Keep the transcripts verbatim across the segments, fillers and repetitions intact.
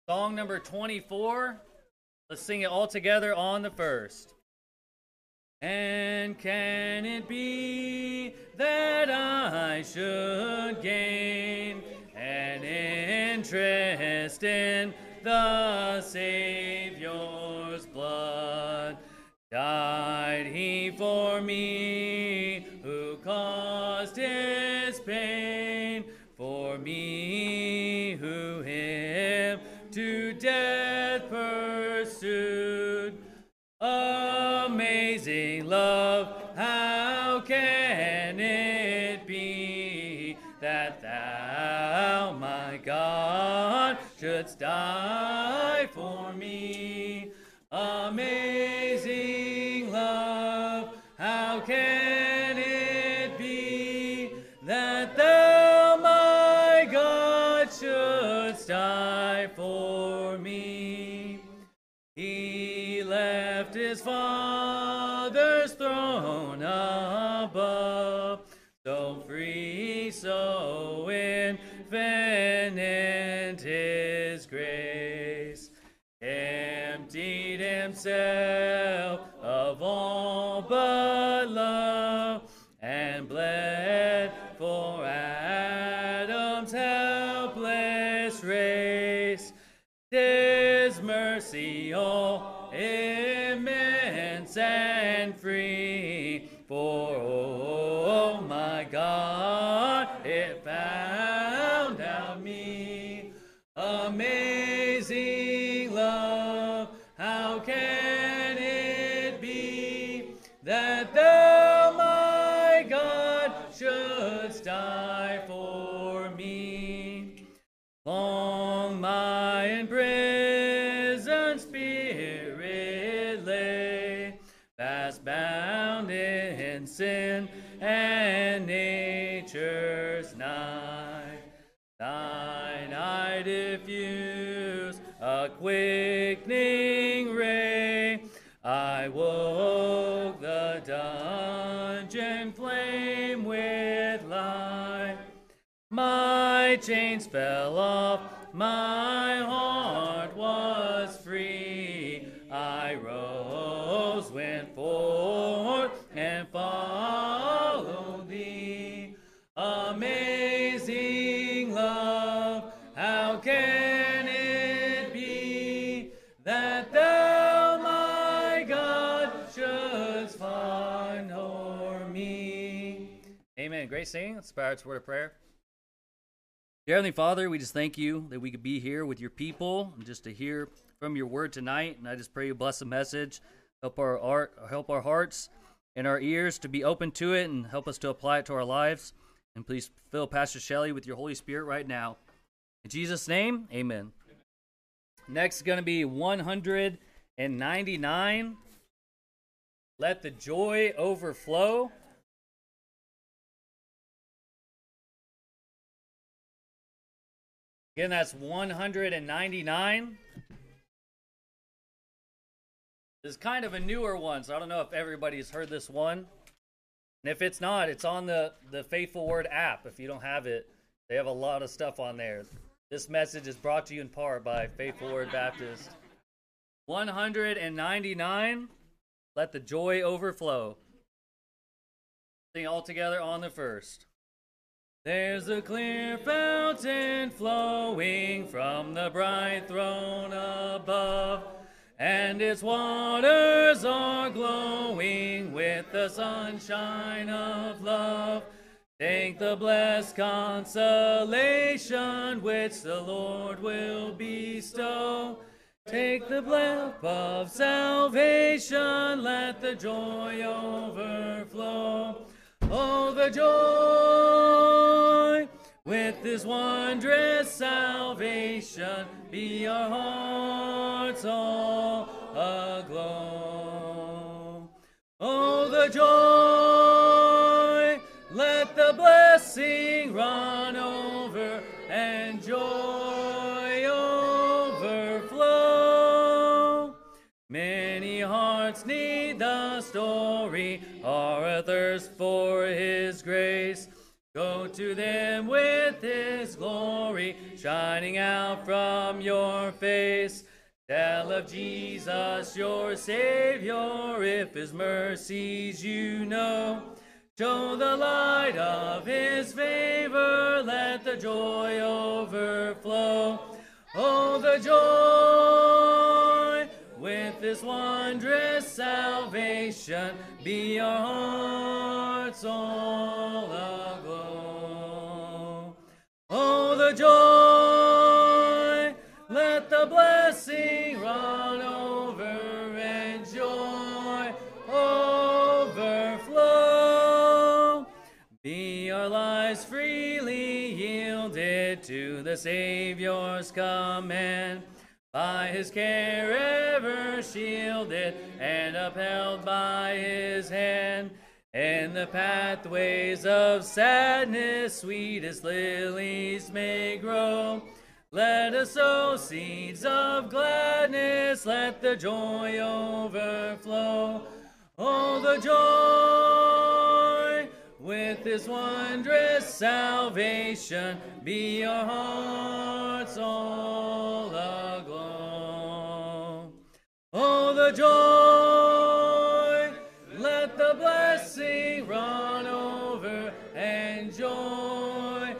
Song number twenty-four. Let's sing it all together on the first. And can it be that I should gain an interest in the Savior's blood? Died he for me, who caused his pain, for me who him to death pursued. Amazing love, how can it be that thou, my God, shouldst die for me? Amazing love, how can it be that thou, my God, shouldst die for me? He left his Father's throne above, so free, so infinite his grace, emptied himself of all but love, and bled for Adam's helpless race. 'Tis mercy all immense and free, for oh my God, it found out me. Amazing love, how can it be that thou, my God, shouldst die for me? Long my imprisoned spirit lay, fast bound in sin and nature's night. Thine eye diffuse a quickening ray, I woke the dungeon flame with light. My chains fell off, my heart was free. I rose, went forth, and followed thee. Amazing love, how can it be that thou, my God, shouldst find o'er me? Amen. Great singing. Let's bow our hearts, word of prayer. Dear Heavenly Father, we just thank you that we could be here with your people and just to hear from your word tonight. And I just pray you bless the message, help our art, help our hearts and our ears to be open to it, and help us to apply it to our lives. And please fill Pastor Shelley with your Holy Spirit right now. In Jesus' name, amen. Next is going to be one hundred ninety-nine. Let the joy overflow. Again, that's one hundred ninety-nine. This is kind of a newer one, so I don't know if everybody's heard this one. And if it's not, it's on the, the Faithful Word app. If you don't have it, they have a lot of stuff on there. This message is brought to you in part by Faithful Word Baptist. one hundred ninety-nine, let the joy overflow. Sing all together on the first. There's a clear fountain flowing from the bright throne above, and its waters are glowing with the sunshine of love. Take the blessed consolation which the Lord will bestow. Take the blessing of salvation, let the joy overflow. Oh, the joy with this wondrous salvation, be our hearts all aglow. Oh, the joy, let the blessing run over and joy overflow. Many hearts need the story, are athirst for his grace. Go to them with his glory, shining out from your face. Tell of Jesus, your Savior, if his mercies you know. Show the light of his favor, let the joy overflow. Oh, the joy with this wondrous salvation, be our hearts all aglow. Oh, the joy, let the blessing run over and joy overflow. Be our lives freely yielded to the Savior's command, by his care ever shielded and upheld by his hand. In the pathways of sadness, sweetest lilies may grow. Let us sow seeds of gladness, let the joy overflow. Oh, the joy with this wondrous salvation, be our hearts all aglow. Oh, the joy, let the blessing run over and joy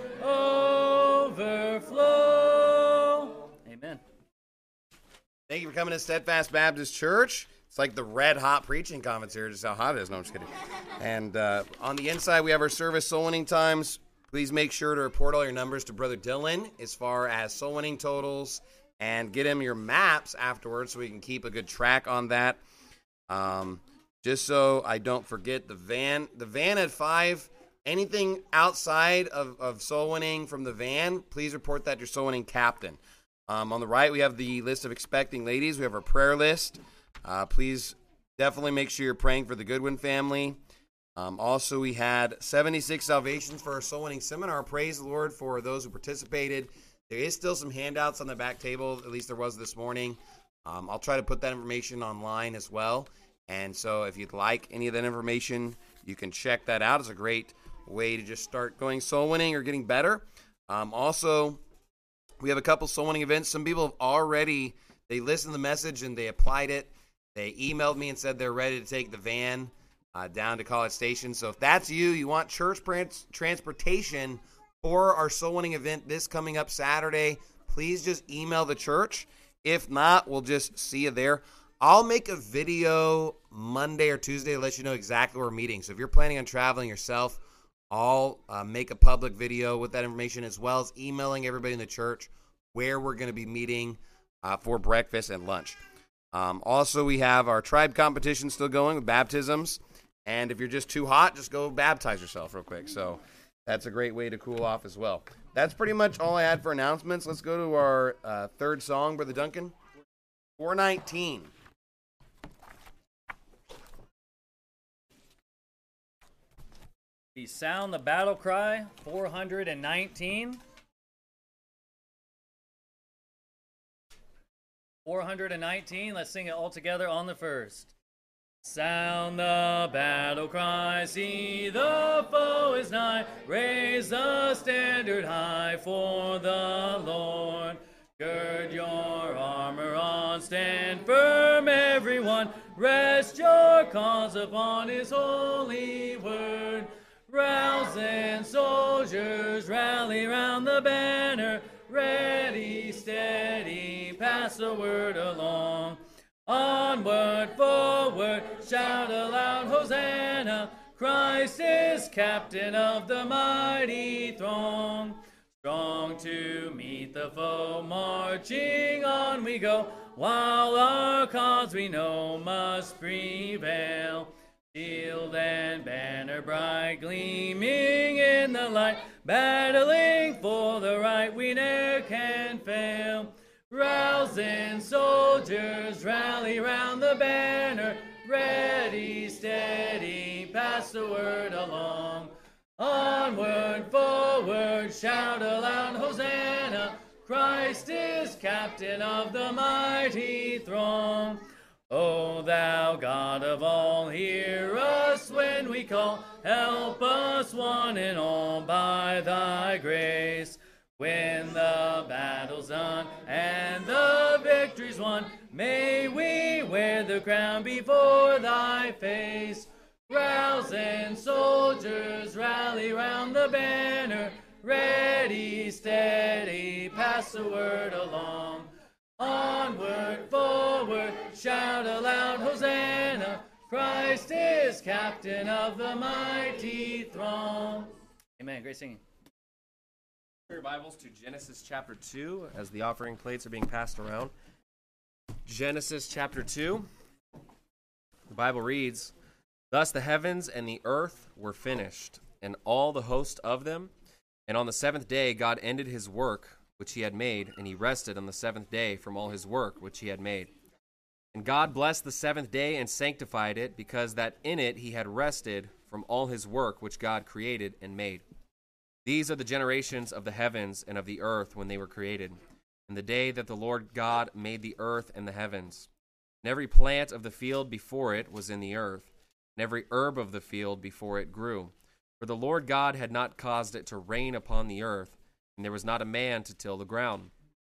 overflow. Amen. Thank you for coming to Steadfast Baptist Church. It's like the red hot preaching conference here, just how hot it is. No, I'm just kidding. And uh, on the inside, we have our service soul winning times. Please make sure to report all your numbers to Brother Dylan as far as soul winning totals, and get him your maps afterwards so we can keep a good track on that. Um, just so I don't forget, the van, the van at five, anything outside of, of soul winning from the van, please report that to your soul winning captain. Um, on the right, we have the list of expecting ladies. We have our prayer list. Uh, please definitely make sure you're praying for the Goodwin family. Um, also, we had seventy-six salvations for our soul winning seminar. Praise the Lord for those who participated. There is still some handouts on the back table, at least there was this morning. Um, I'll try to put that information online as well. And so if you'd like any of that information, you can check that out. It's a great way to just start going soul winning or getting better. Um, also, we have a couple soul winning events. Some people have already, they listened to the message and they applied it. They emailed me and said they're ready to take the van uh, down to College Station. So if that's you, you want church transportation for our soul winning event this coming up Saturday, please just email the church. If not, we'll just see you there. I'll make a video Monday or Tuesday to let you know exactly where we're meeting. So if you're planning on traveling yourself, I'll uh, make a public video with that information, as well as emailing everybody in the church where we're going to be meeting uh, for breakfast and lunch. Um, also, we have our tribe competition still going with baptisms. And if you're just too hot, just go baptize yourself real quick. So that's a great way to cool off as well. That's pretty much all I had for announcements. Let's go to our uh, third song, Brother Duncan. four nineteen. We sound the battle cry, four nineteen. four nineteen, let's sing it all together on the first. Sound the battle cry, see the foe is nigh, raise the standard high for the Lord. Gird your armor on, stand firm everyone, rest your cause upon his holy word. Rousing soldiers, rally round the banner, ready, steady, pass the word along. Onward, forward, shout aloud, Hosanna, Christ is captain of the mighty throng. Strong to meet the foe, marching on we go, while our cause we know must prevail. Shield and banner bright, gleaming in the light, battling for the right, we ne'er can fail. Rousing soldiers, rally round the banner, ready, steady, pass the word along. Onward, forward, shout aloud, Hosanna, Christ is captain of the mighty throng. O thou God of all, hear us when we call, help us one and all by thy grace. When the battle's done and the victory's won, may we wear the crown before thy face. Rousing soldiers rally round the banner, ready, steady, pass the word along. Onward, forward, shout aloud, Hosanna, Christ is captain of the mighty throng. Amen. Great singing. Your Bibles to Genesis chapter two as the offering plates are being passed around. Genesis chapter two. The Bible reads, "Thus the heavens and the earth were finished, and all the host of them. And on the seventh day God ended his work which he had made, and he rested on the seventh day from all his work which he had made. And God blessed the seventh day and sanctified it, because that in it he had rested from all his work which God created and made. These are the generations of the heavens and of the earth when they were created, in the day that the Lord God made the earth and the heavens. And every plant of the field before it was in the earth, and every herb of the field before it grew. For the Lord God had not caused it to rain upon the earth, and there was not a man to till the ground.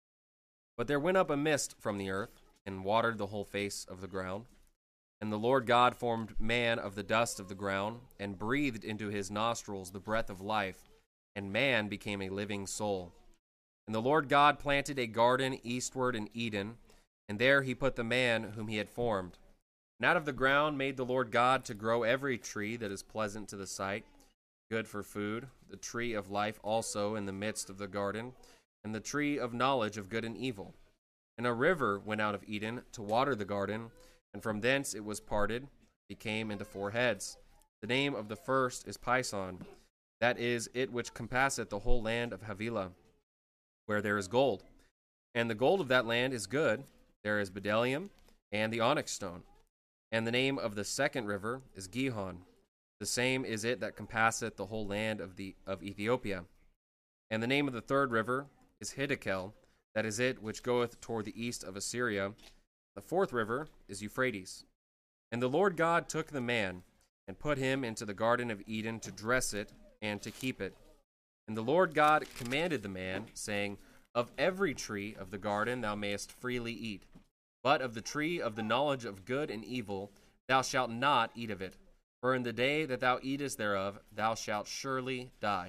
But there went up a mist from the earth, and watered the whole face of the ground. And the Lord God formed man of the dust of the ground, and breathed into his nostrils the breath of life, and man became a living soul. And the Lord God planted a garden eastward in Eden, and there he put the man whom he had formed. And out of the ground made the Lord God to grow every tree that is pleasant to the sight, good for food, the tree of life also in the midst of the garden, and the tree of knowledge of good and evil. And a river went out of Eden to water the garden, and from thence it was parted, became into four heads. The name of the first is Pison, that is it which compasseth the whole land of Havilah, where there is gold. And the gold of that land is good, there is bdellium, and the onyx stone. And the name of the second river is Gihon. The same is it that compasseth the whole land of the of Ethiopia. And the name of the third river is Hiddekel, that is it which goeth toward the east of Assyria. The fourth river is Euphrates. And the Lord God took the man, and put him into the garden of Eden to dress it, and to keep it. And the Lord God commanded the man, saying, Of every tree of the garden thou mayest freely eat, but of the tree of the knowledge of good and evil thou shalt not eat of it. For in the day that thou eatest thereof thou shalt surely die.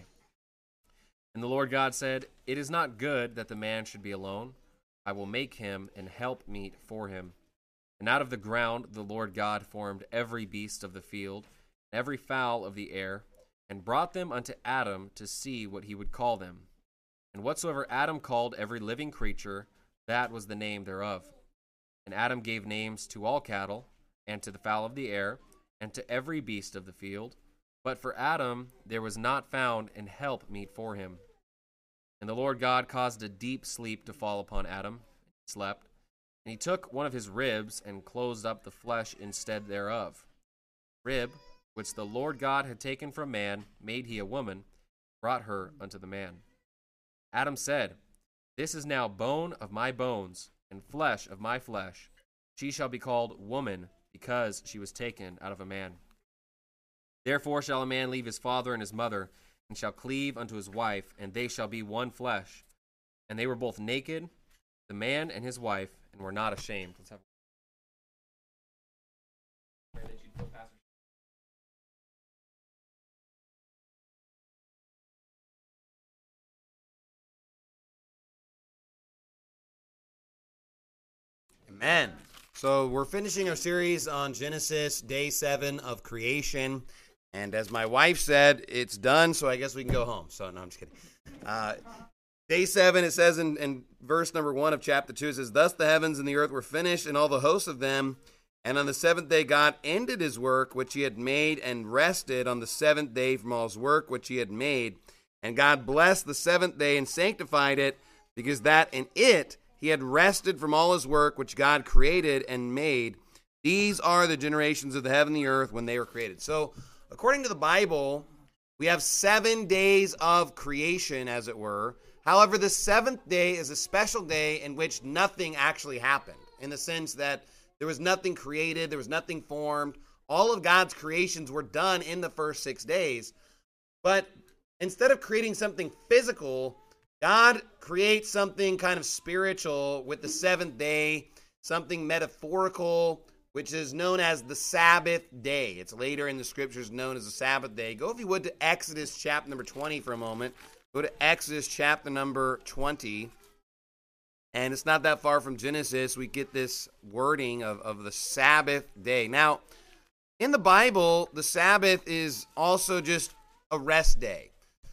And the Lord God said, It is not good that the man should be alone. I will make him an helpmeet for him. And out of the ground the Lord God formed every beast of the field, and every fowl of the air, and brought them unto Adam to see what he would call them. And whatsoever Adam called every living creature, that was the name thereof. And Adam gave names to all cattle, and to the fowl of the air, and to every beast of the field. But for Adam there was not found an helpmeet for him. And the Lord God caused a deep sleep to fall upon Adam, and he slept. And he took one of his ribs, and closed up the flesh instead thereof. Rib, which the Lord God had taken from man, made he a woman, brought her unto the man. Adam said, This is now bone of my bones, and flesh of my flesh. She shall be called woman, because she was taken out of a man. Therefore shall a man leave his father and his mother, and shall cleave unto his wife, and they shall be one flesh. And they were both naked, the man and his wife, and were not ashamed. Let's have Amen. So we're finishing our series on Genesis, day seven of creation. And as my wife said, it's done, so I guess we can go home. So, no, I'm just kidding. Uh, day seven, it says in, in verse number one of chapter two, it says, Thus the heavens and the earth were finished, and all the hosts of them. And on the seventh day God ended his work which he had made, and rested on the seventh day from all his work which he had made. And God blessed the seventh day and sanctified it, because that in it he had rested from all his work which God created and made. These are the generations of the heaven and the earth when they were created. So, according to the Bible, we have seven days of creation, as it were. However, the seventh day is a special day in which nothing actually happened, in the sense that there was nothing created, there was nothing formed. All of God's creations were done in the first six days. But instead of creating something physical, God creates something kind of spiritual with the seventh day, something metaphorical, which is known as the Sabbath day. It's later in the scriptures known as the Sabbath day. Go, if you would, to Exodus chapter number twenty for a moment. Go to Exodus chapter number twenty. And it's not that far from Genesis. We get this wording of, of the Sabbath day. Now, in the Bible, the Sabbath is also just a rest day.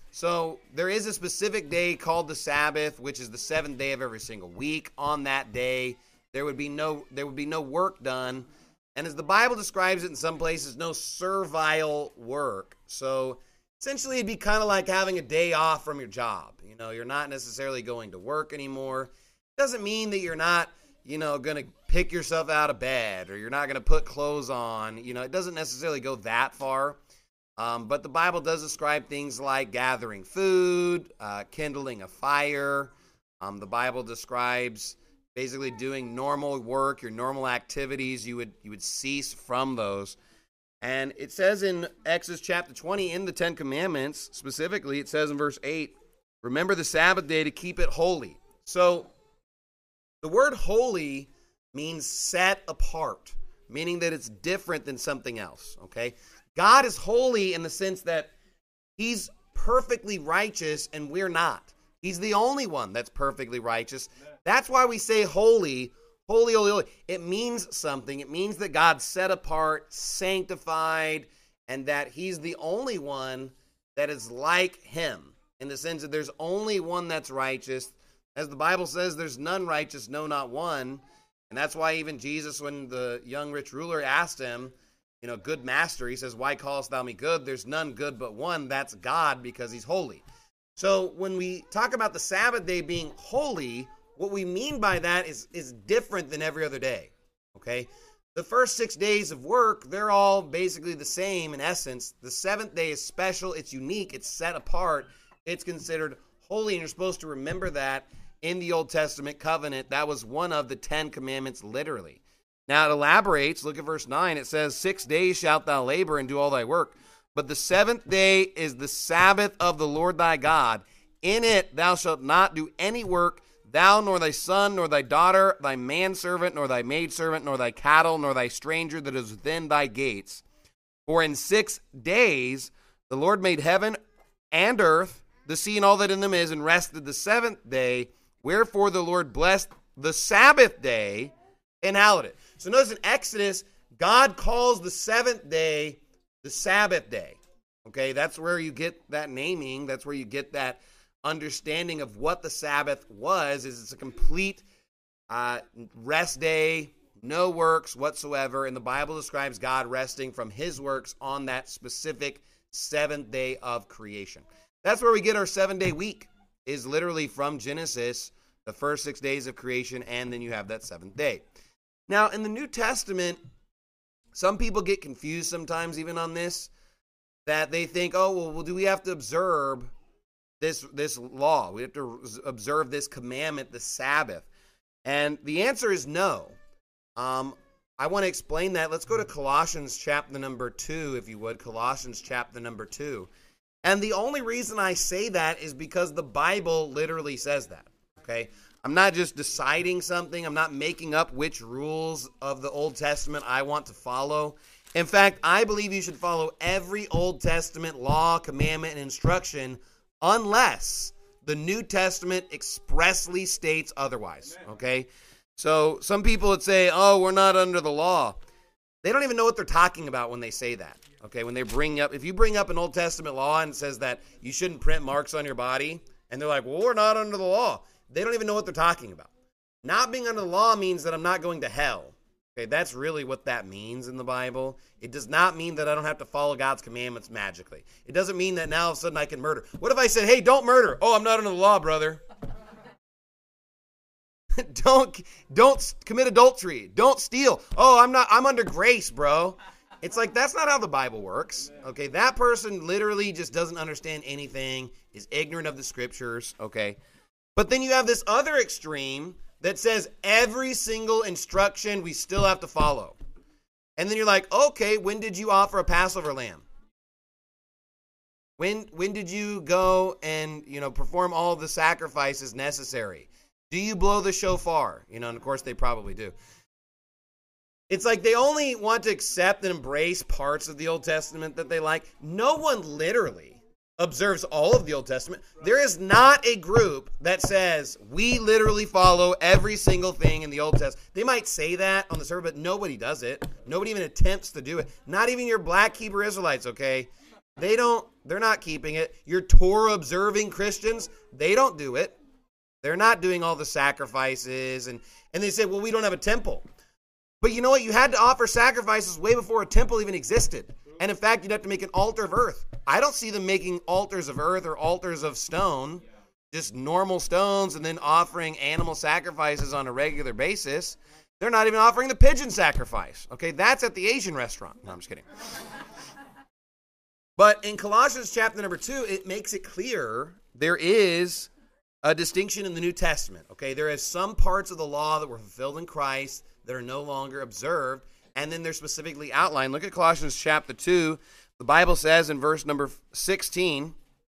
So there is a specific day called the Sabbath, which is the seventh day of every single week. On that day, there would be no there would be no work done. And as the Bible describes it in some places, no servile work. So essentially it'd be kind of like having a day off from your job. You know, you're not necessarily going to work anymore. Doesn't mean that you're not, you know, going to pick yourself out of bed or you're not going to put clothes on. You know, it doesn't necessarily go that far. Um, but the Bible does describe things like gathering food, uh, kindling a fire. Um, the Bible describes basically doing normal work, your normal activities. You would you would cease from those. And it says in Exodus chapter twenty, in the Ten Commandments, specifically, it says in verse eight, remember the Sabbath day to keep it holy. So the word holy means set apart, meaning that it's different than something else, okay? God is holy in the sense that he's perfectly righteous and we're not. He's the only one that's perfectly righteous. That's why we say holy, holy, holy, holy. It means something. It means that God's set apart, sanctified, and that he's the only one that is like him in the sense that there's only one that's righteous. As the Bible says, there's none righteous, no, not one. And that's why even Jesus, when the young rich ruler asked him, you know, good master, he says, why callest thou me good? There's none good but one. That's God, because he's holy. So when we talk about the Sabbath day being holy, what we mean by that is, is different than every other day, okay? The first six days of work, they're all basically the same in essence. The seventh day is special. It's unique. It's set apart. It's considered holy, and you're supposed to remember that in the Old Testament covenant. That was one of the Ten Commandments, literally. Now it elaborates, look at verse nine, it says, six days shalt thou labor and do all thy work, but the seventh day is the Sabbath of the Lord thy God. In it thou shalt not do any work, thou nor thy son, nor thy daughter, thy manservant, nor thy maidservant, nor thy cattle, nor thy stranger that is within thy gates. For in six days the Lord made heaven and earth, the sea and all that in them is, and rested the seventh day. Wherefore the Lord blessed the Sabbath day and hallowed it. So notice in Exodus, God calls the seventh day the Sabbath day. Okay, that's where you get that naming. That's where you get that understanding of what the Sabbath was, is it's a complete uh, rest day, no works whatsoever. And the Bible describes God resting from his works on that specific seventh day of creation. That's where we get our seven-day week, is literally from Genesis, the first six days of creation, and then you have that seventh day. Now, in the New Testament, some people get confused sometimes even on this, that they think, oh, well, well do we have to observe this, this law? We have to observe this commandment, the Sabbath. And the answer is no. Um, I want to explain that. Let's go to Colossians chapter number two, if you would. Colossians chapter number two. And the only reason I say that is because the Bible literally says that, okay? I'm not just deciding something. I'm not making up which rules of the Old Testament I want to follow. In fact, I believe you should follow every Old Testament law, commandment, and instruction unless the New Testament expressly states otherwise, okay? So some people would say, oh, we're not under the law. They don't even know what they're talking about when they say that, okay? When they bring up, if you bring up an Old Testament law and it says that you shouldn't print marks on your body, and they're like, well, we're not under the law. They don't even know what they're talking about. Not being under the law means that I'm not going to hell. Okay, that's really what that means in the Bible. It does not mean that I don't have to follow God's commandments magically. It doesn't mean that now all of a sudden I can murder. What if I said, hey, don't murder? Oh, I'm not under the law, brother. don't don't commit adultery. Don't steal. Oh, I'm not I'm under grace, bro. It's like, that's not how the Bible works. Okay, that person literally just doesn't understand anything, is ignorant of the scriptures, okay? But then you have this other extreme that says every single instruction we still have to follow. And then you're like, okay, when did you offer a Passover lamb? When when did you go and, you know, perform all the sacrifices necessary? Do you blow the shofar? You know, and of course they probably do. It's like they only want to accept and embrace parts of the Old Testament that they like. No one literally observes all of the Old Testament. There is not a group that says we literally follow every single thing in the Old Testament. They might say that on the server, but nobody does it. Nobody even attempts to do it. Not even your black Hebrew Israelites, okay? They don't, they're not keeping it. Your Torah observing Christians, they don't do it. They're not doing all the sacrifices. And, and they say, well, we don't have a temple. But you know what? You had to offer sacrifices way before a temple even existed. And in fact, you'd have to make an altar of earth. I don't see them making altars of earth or altars of stone, just normal stones, and then offering animal sacrifices on a regular basis. They're not even offering the pigeon sacrifice. Okay, that's at the Asian restaurant. No, I'm just kidding. But in Colossians chapter number two, it makes it clear there is a distinction in the New Testament. Okay, there is some parts of the law that were fulfilled in Christ that are no longer observed, and then they're specifically outlined. Look at Colossians chapter two. The Bible says in verse number sixteen,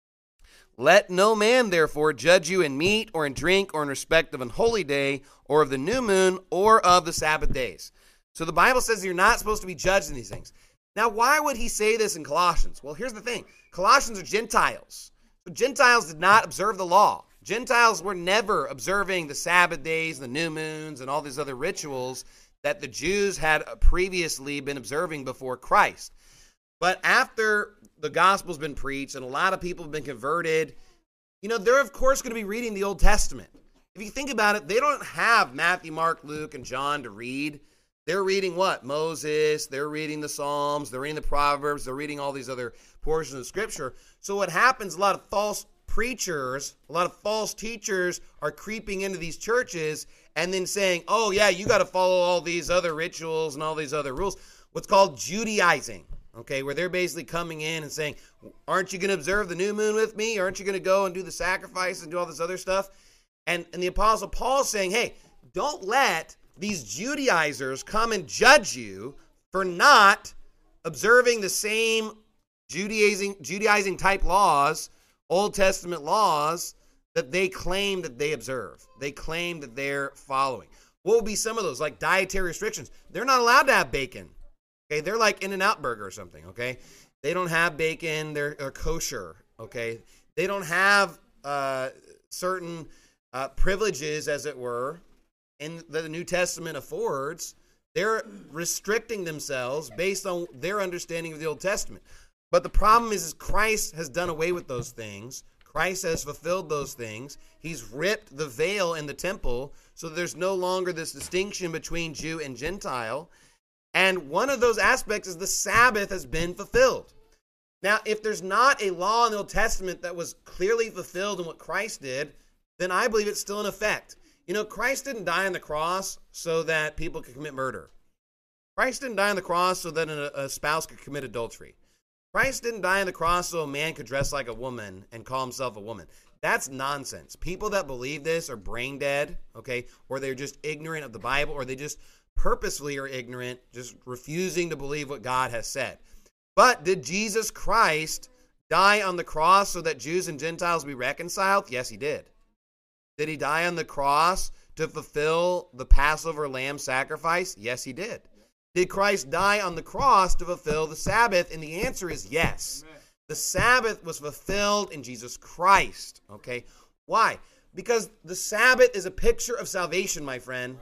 "Let no man therefore judge you in meat or in drink or in respect of an holy day or of the new moon or of the Sabbath days." So the Bible says you're not supposed to be judged in these things. Now, why would he say this in Colossians? Well, here's the thing. Colossians are Gentiles. So Gentiles did not observe the law. Gentiles were never observing the Sabbath days, the new moons, and all these other rituals that the Jews had previously been observing before Christ. But after the gospel's been preached and a lot of people have been converted, you know, they're of course going to be reading the Old Testament. If you think about it, they don't have Matthew, Mark, Luke, and John to read. They're reading what? Moses, they're reading the Psalms, they're reading the Proverbs, they're reading all these other portions of Scripture. So what happens, a lot of false preachers, a lot of false teachers are creeping into these churches and then saying, oh yeah, you got to follow all these other rituals and all these other rules. What's called Judaizing, okay, where they're basically coming in and saying, aren't you going to observe the new moon with me? Aren't you going to go and do the sacrifice and do all this other stuff? And, and the Apostle Paul's saying, hey, don't let these Judaizers come and judge you for not observing the same Judaizing, Judaizing type laws, Old Testament laws, that they claim that they observe. They claim that they're following. What would be some of those? Like dietary restrictions. They're not allowed to have bacon. Okay, they're like In-N-Out Burger or something, okay? They don't have bacon. They're, they're kosher, okay? They don't have uh, certain uh, privileges, as it were, in that the New Testament affords. They're restricting themselves based on their understanding of the Old Testament. But the problem is, is Christ has done away with those things. Christ has fulfilled those things. He's ripped the veil in the temple, so there's no longer this distinction between Jew and Gentile. And one of those aspects is the Sabbath has been fulfilled. Now, if there's not a law in the Old Testament that was clearly fulfilled in what Christ did, then I believe it's still in effect. You know, Christ didn't die on the cross so that people could commit murder. Christ didn't die on the cross so that a, a spouse could commit adultery. Christ didn't die on the cross so a man could dress like a woman and call himself a woman. That's nonsense. People that believe this are brain dead, okay, or they're just ignorant of the Bible, or they just purposefully are ignorant, just refusing to believe what God has said. But did Jesus Christ die on the cross so that Jews and Gentiles be reconciled? Yes, he did. Did he die on the cross to fulfill the Passover lamb sacrifice? Yes, he did. Did Christ die on the cross to fulfill the Sabbath? And the answer is yes. Amen. The Sabbath was fulfilled in Jesus Christ. Okay? Why? Because the Sabbath is a picture of salvation, my friend.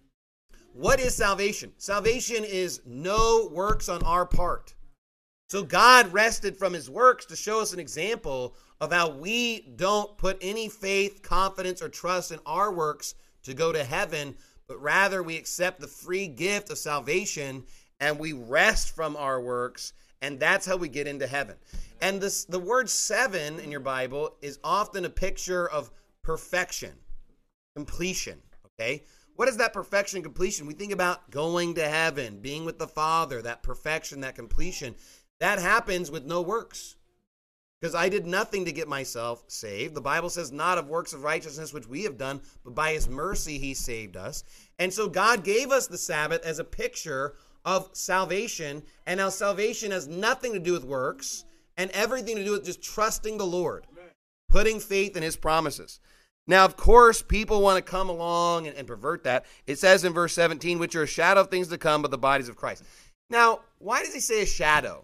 What is salvation? Salvation is no works on our part. So God rested from his works to show us an example of how we don't put any faith, confidence, or trust in our works to go to heaven, but rather we accept the free gift of salvation and we rest from our works, and that's how we get into heaven. And this, the word seven in your Bible is often a picture of perfection, completion, okay? What is that perfection and completion? We think about going to heaven, being with the Father, that perfection, that completion. That happens with no works. Because I did nothing to get myself saved. The Bible says not of works of righteousness which we have done, but by his mercy he saved us. And so God gave us the Sabbath as a picture of salvation. And now salvation has nothing to do with works. and everything to do with just trusting the Lord, putting faith in his promises. Now, of course, people want to come along and, and pervert that. It says in verse seventeen, which are a shadow of things to come, but the bodies of Christ. Now, why does he say a shadow?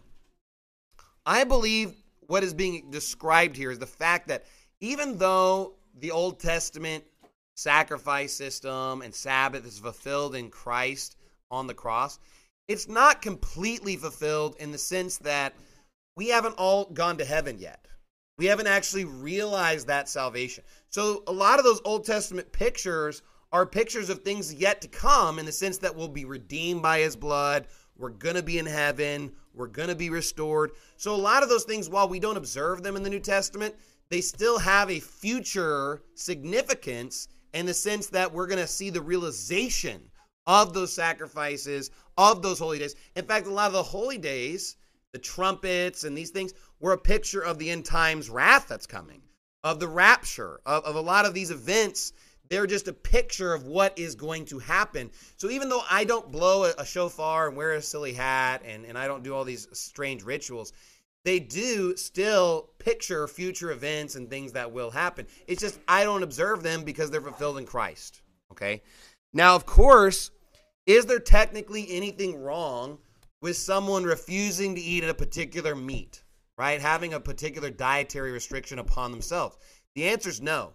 I believe what is being described here is the fact that even though the Old Testament sacrifice system and Sabbath is fulfilled in Christ on the cross, it's not completely fulfilled in the sense that we haven't all gone to heaven yet. We haven't actually realized that salvation. So a lot of those Old Testament pictures are pictures of things yet to come in the sense that we'll be redeemed by his blood. We're going to be in heaven. We're going to be restored. So a lot of those things, while we don't observe them in the New Testament, they still have a future significance in the sense that we're going to see the realization of those sacrifices, of those holy days. In fact, a lot of the holy days, the trumpets and these things, were a picture of the end times wrath that's coming, of the rapture, of, of a lot of these events. They're just a picture of what is going to happen. So even though I don't blow a, a shofar and wear a silly hat and, and I don't do all these strange rituals, they do still picture future events and things that will happen. It's just I don't observe them because they're fulfilled in Christ. Okay? Now, of course, is there technically anything wrong with someone refusing to eat a particular meat, right? Having a particular dietary restriction upon themselves? The answer is no.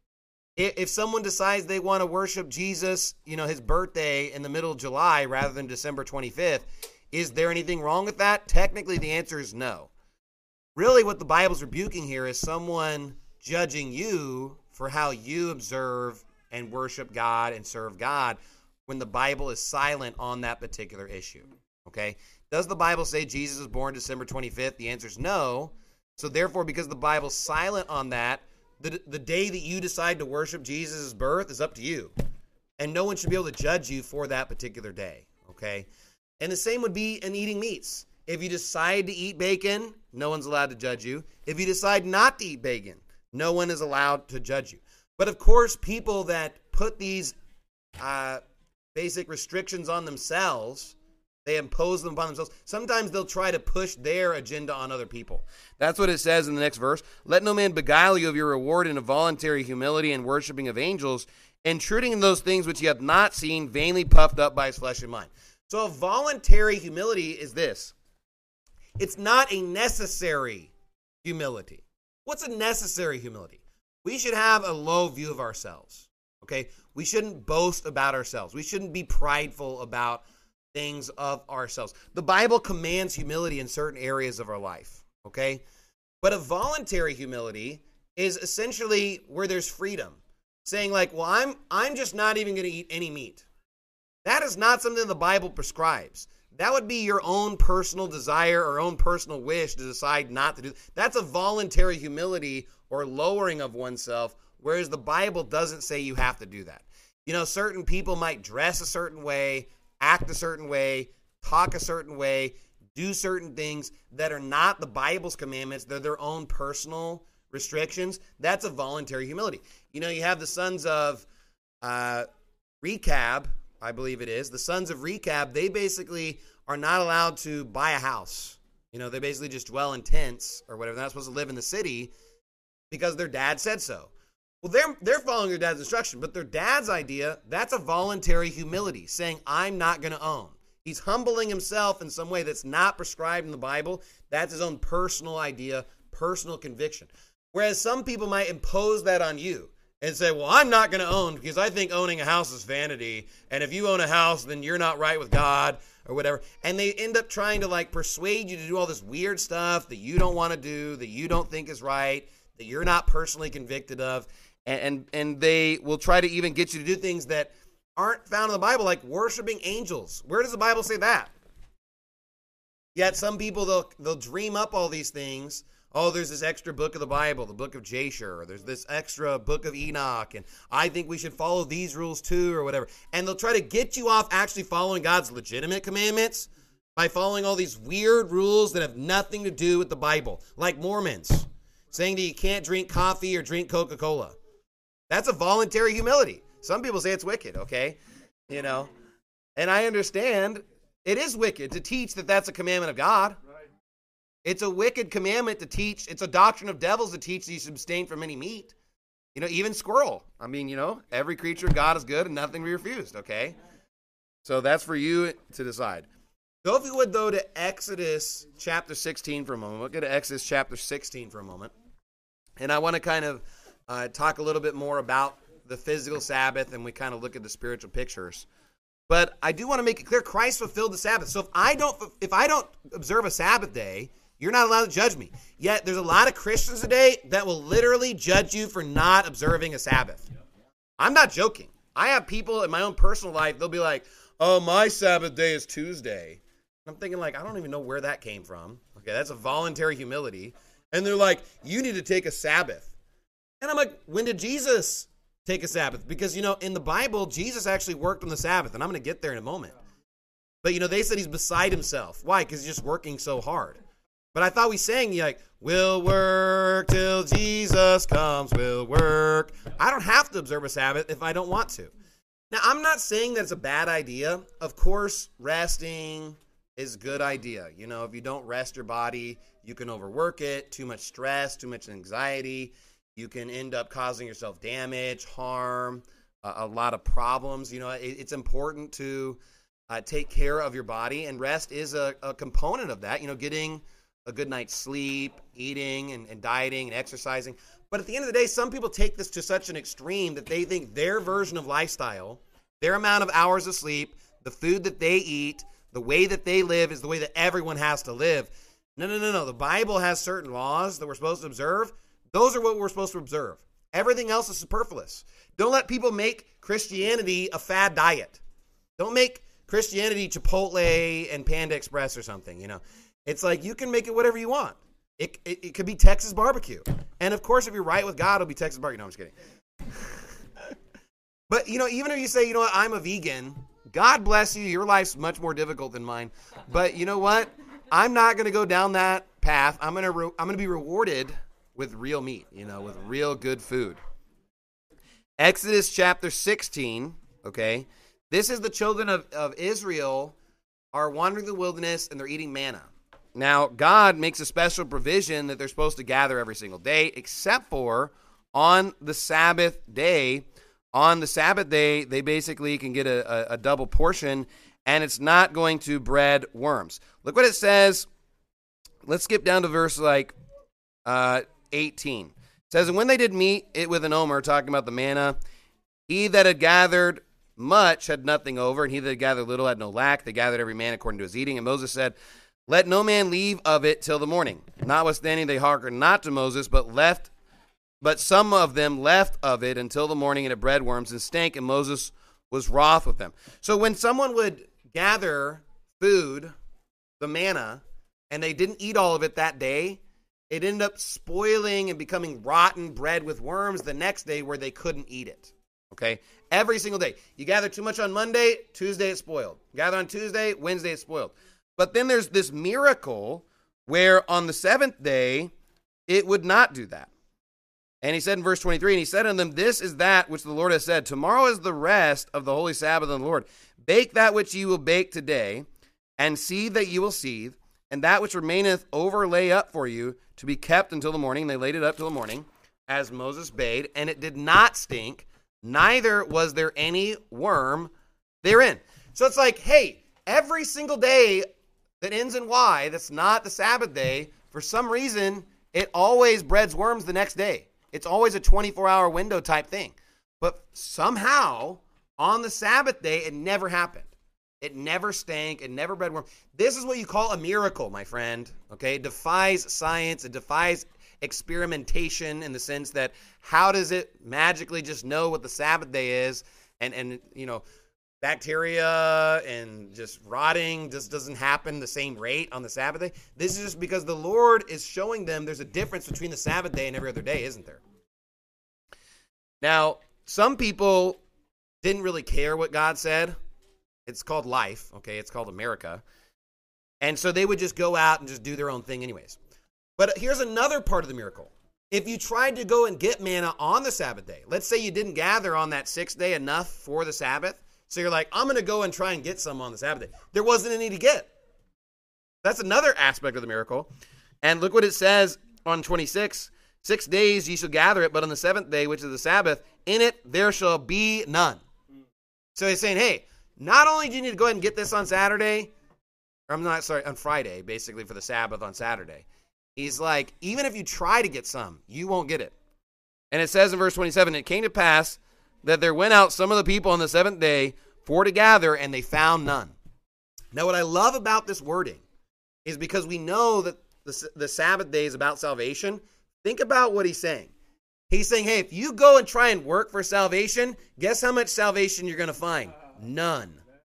If someone decides they want to worship Jesus, you know, his birthday in the middle of July rather than December twenty-fifth, is there anything wrong with that? Technically, the answer is no. Really, what the Bible's rebuking here is someone judging you for how you observe and worship God and serve God when the Bible is silent on that particular issue. Okay? Does the Bible say Jesus was born December twenty-fifth? The answer is no. So therefore, because the Bible's silent on that, the, the day that you decide to worship Jesus' birth is up to you. And no one should be able to judge you for that particular day. Okay? And the same would be in eating meats. If you decide to eat bacon, no one's allowed to judge you. If you decide not to eat bacon, no one is allowed to judge you. But of course, people that put these uh, basic restrictions on themselves, they impose them upon themselves. Sometimes they'll try to push their agenda on other people. That's what it says in the next verse. Let no man beguile you of your reward in a voluntary humility and worshiping of angels, intruding in those things which ye have not seen, vainly puffed up by his flesh and mind. So a voluntary humility is this. It's not a necessary humility. What's a necessary humility? We should have a low view of ourselves, okay? We shouldn't boast about ourselves. We shouldn't be prideful about things of ourselves. The Bible commands humility in certain areas of our life, okay? But a voluntary humility is essentially where there's freedom, saying like, well, I'm I'm just not even going to eat any meat. That is not something the Bible prescribes. That would be your own personal desire or own personal wish to decide not to do. That's a voluntary humility or lowering of oneself, whereas the Bible doesn't say you have to do that. You know, certain people might dress a certain way, act a certain way, talk a certain way, do certain things that are not the Bible's commandments. They're their own personal restrictions. That's a voluntary humility. You know, you have the sons of uh, Rechab, I believe it is. The sons of Rechab, they basically are not allowed to buy a house. You know, they basically just dwell in tents or whatever. They're not supposed to live in the city because their dad said so. Well, they're they're following their dad's instruction, but their dad's idea, that's a voluntary humility, saying, I'm not going to own. He's humbling himself in some way that's not prescribed in the Bible. That's his own personal idea, personal conviction. Whereas some people might impose that on you and say, well, I'm not going to own because I think owning a house is vanity. And if you own a house, then you're not right with God or whatever. And they end up trying to like persuade you to do all this weird stuff that you don't want to do, that you don't think is right, that you're not personally convicted of. And, and, and they will try to even get you to do things that aren't found in the Bible, like worshiping angels. Where does the Bible say that? Yet some people, they'll, they'll dream up all these things. Oh, there's this extra book of the Bible, the book of Jasher, or there's this extra book of Enoch, and I think we should follow these rules too, or whatever. And they'll try to get you off actually following God's legitimate commandments by following all these weird rules that have nothing to do with the Bible, like Mormons, saying that you can't drink coffee or drink Coca-Cola. That's a voluntary humility. Some people say it's wicked, okay? You know, and I understand it is wicked to teach that that's a commandment of God. It's a wicked commandment to teach. It's a doctrine of devils to teach that you should abstain from any meat. You know, even squirrel. I mean, you know, every creature of God is good and nothing be refused, okay? So that's for you to decide. Go, if you would, though, to Exodus chapter sixteen for a moment. We'll go to Exodus chapter sixteen for a moment. And I want to kind of uh, talk a little bit more about the physical Sabbath, and we kind of look at the spiritual pictures. But I do want to make it clear, Christ fulfilled the Sabbath. So if I don't, if I don't observe a Sabbath day, you're not allowed to judge me. Yet there's a lot of Christians today that will literally judge you for not observing a Sabbath. I'm not joking. I have people in my own personal life, they'll be like, oh, my Sabbath day is Tuesday. I'm thinking, like, I don't even know where that came from. Okay, that's a voluntary humility. And they're like, you need to take a Sabbath. And I'm like, when did Jesus take a Sabbath? Because, you know, in the Bible, Jesus actually worked on the Sabbath. And I'm going to get there in a moment. But, you know, they said he's beside himself. Why? Because he's just working so hard. But I thought we sang, like, we'll work till Jesus comes, we'll work. I don't have to observe a Sabbath if I don't want to. Now, I'm not saying that it's a bad idea. Of course, resting is a good idea. You know, if you don't rest your body, you can overwork it, too much stress, too much anxiety. You can end up causing yourself damage, harm, uh, a lot of problems. You know, it, it's important to uh, take care of your body, and rest is a, a component of that. You know, getting a good night's sleep, eating and, and dieting and exercising. But at the end of the day, some people take this to such an extreme that they think their version of lifestyle, their amount of hours of sleep, the food that they eat, the way that they live is the way that everyone has to live. No, no, no, no. The Bible has certain laws that we're supposed to observe. Those are what we're supposed to observe. Everything else is superfluous. Don't let people make Christianity a fad diet. Don't make Christianity Chipotle and Panda Express or something, you know. It's like you can make it whatever you want. It, it it could be Texas barbecue. And of course, if you're right with God, it'll be Texas barbecue. No, I'm just kidding. But, you know, even if you say, you know what, I'm a vegan, God bless you. Your life's much more difficult than mine. But you know what? I'm not going to go down that path. I'm going to re- I'm going to be rewarded with real meat, you know, with real good food. Exodus chapter sixteen, okay? This is the children of, of Israel are wandering the wilderness and they're eating manna. Now, God makes a special provision that they're supposed to gather every single day, except for on the Sabbath day. On the Sabbath day, they basically can get a, a, a double portion, and it's not going to breed worms. Look what it says. Let's skip down to verse like uh, eighteen. It says, and when they did meet it with an omer, talking about the manna, he that had gathered much had nothing over, and he that had gathered little had no lack. They gathered every man according to his eating. And Moses said, let no man leave of it till the morning. Notwithstanding, they hearkened not to Moses, but left, but some of them left of it until the morning, and it bred worms and stank, and Moses was wroth with them. So when someone would gather food, the manna, and they didn't eat all of it that day, it ended up spoiling and becoming rotten bread with worms the next day where they couldn't eat it. Okay? Every single day. You gather too much on Monday, Tuesday it's spoiled. Gather on Tuesday, Wednesday it's spoiled. But then there's this miracle where on the seventh day, it would not do that. And he said in verse twenty-three, and he said unto them, this is that which the Lord has said. Tomorrow is the rest of the holy Sabbath of the Lord. Bake that which ye will bake today, and seethe that ye will seethe, and that which remaineth overlay up for you to be kept until the morning. They laid it up till the morning, as Moses bade, and it did not stink, neither was there any worm therein. So it's like, hey, every single day that ends in Y, that's not the Sabbath day, for some reason, it always breeds worms the next day. It's always a twenty-four hour window type thing. But somehow, on the Sabbath day, it never happened. It never stank. It never bred worms. This is what you call a miracle, my friend. Okay? It defies science. It defies experimentation in the sense that how does it magically just know what the Sabbath day is? And, and you know, bacteria and just rotting just doesn't happen the same rate on the Sabbath day. This is just because the Lord is showing them there's a difference between the Sabbath day and every other day, isn't there? Now, some people didn't really care what God said. It's called life, okay? It's called America. And so they would just go out and just do their own thing anyways. But here's another part of the miracle. If you tried to go and get manna on the Sabbath day, let's say you didn't gather on that sixth day enough for the Sabbath, so you're like, I'm going to go and try and get some on the Sabbath day. There wasn't any to get. That's another aspect of the miracle. And look what it says on twenty-six. Six days ye shall gather it, but on the seventh day, which is the Sabbath, in it there shall be none. So he's saying, hey, not only do you need to go ahead and get this on Saturday, or I'm not, sorry, on Friday, basically for the Sabbath on Saturday. He's like, even if you try to get some, you won't get it. And it says in verse twenty-seven, it came to pass that there went out some of the people on the seventh day for to gather, and they found none. Now, what I love about this wording is because we know that the, the Sabbath day is about salvation. Think about what he's saying. He's saying, hey, if you go and try and work for salvation, guess how much salvation you're going to find? None.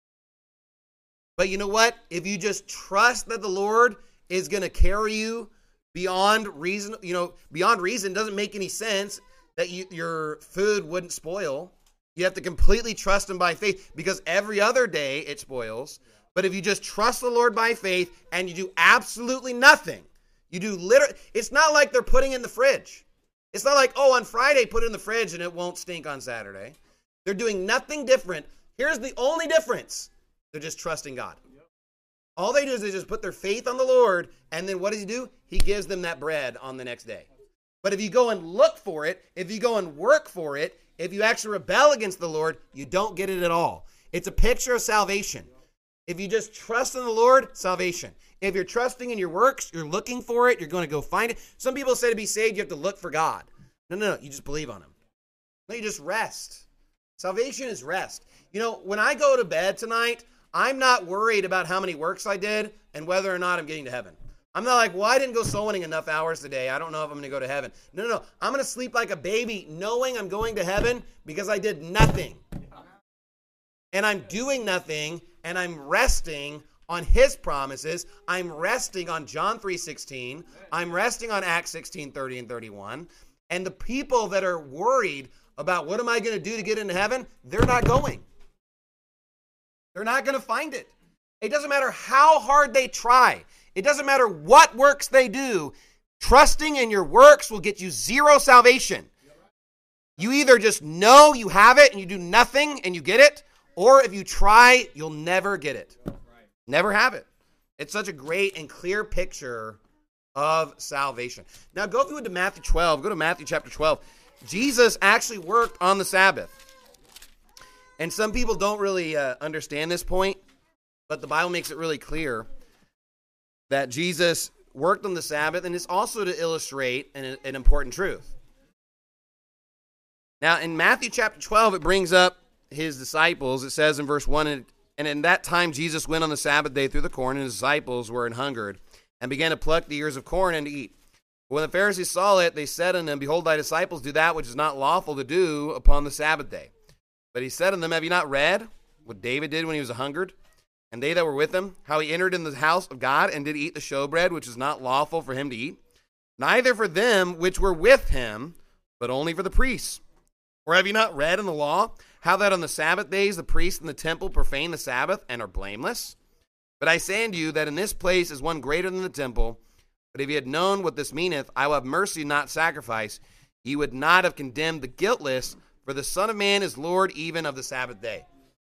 But you know what? If you just trust that the Lord is going to carry you beyond reason, you know, beyond reason doesn't make any sense that you, your food wouldn't spoil. You have to completely trust him by faith because every other day it spoils. But if you just trust the Lord by faith and you do absolutely nothing, you do literally, it's not like they're putting it in the fridge. It's not like, oh, on Friday, put it in the fridge and it won't stink on Saturday. They're doing nothing different. Here's the only difference. They're just trusting God. All they do is they just put their faith on the Lord, and then what does he do? He gives them that bread on the next day. But if you go and look for it, if you go and work for it, if you actually rebel against the Lord, you don't get it at all. It's a picture of salvation. If you just trust in the Lord, salvation. If you're trusting in your works, you're looking for it, you're going to go find it. Some people say to be saved, you have to look for God. No, no, no. You just believe on him. No, you just rest. Salvation is rest. You know, when I go to bed tonight, I'm not worried about how many works I did and whether or not I'm getting to heaven. I'm not like, well, I didn't go soul winning enough hours today. I don't know if I'm going to go to heaven. No, no, no. I'm going to sleep like a baby knowing I'm going to heaven because I did nothing. And I'm doing nothing, and I'm resting on his promises. I'm resting on John three sixteen. I'm resting on Acts sixteen thirty and thirty-one. And the people that are worried about what am I going to do to get into heaven, they're not going. They're not going to find it. It doesn't matter how hard they try. It doesn't matter what works they do. Trusting in your works will get you zero salvation. You either just know you have it and you do nothing and you get it, or if you try, you'll never get it. Never have it. It's such a great and clear picture of salvation. Now go through to Matthew twelve. Go to Matthew chapter twelve. Jesus actually worked on the Sabbath. And some people don't really uh, understand this point, but the Bible makes it really clear that Jesus worked on the Sabbath, and it's also to illustrate an, an important truth. Now, in Matthew chapter twelve, it brings up his disciples. It says in verse one, and, and in that time Jesus went on the Sabbath day through the corn, and his disciples were an hungered, and began to pluck the ears of corn and to eat. When the Pharisees saw it, they said unto him, Behold, thy disciples do that which is not lawful to do upon the Sabbath day. But he said unto them, Have you not read what David did when he was a hungered? And they that were with him, how he entered in the house of God, and did eat the showbread, which is not lawful for him to eat? Neither for them which were with him, but only for the priests. Or have you not read in the law, how that on the Sabbath days the priests in the temple profane the Sabbath, and are blameless? But I say unto you that in this place is one greater than the temple. But if ye had known what this meaneth, I will have mercy, not sacrifice, ye would not have condemned the guiltless, for the Son of Man is Lord even of the Sabbath day.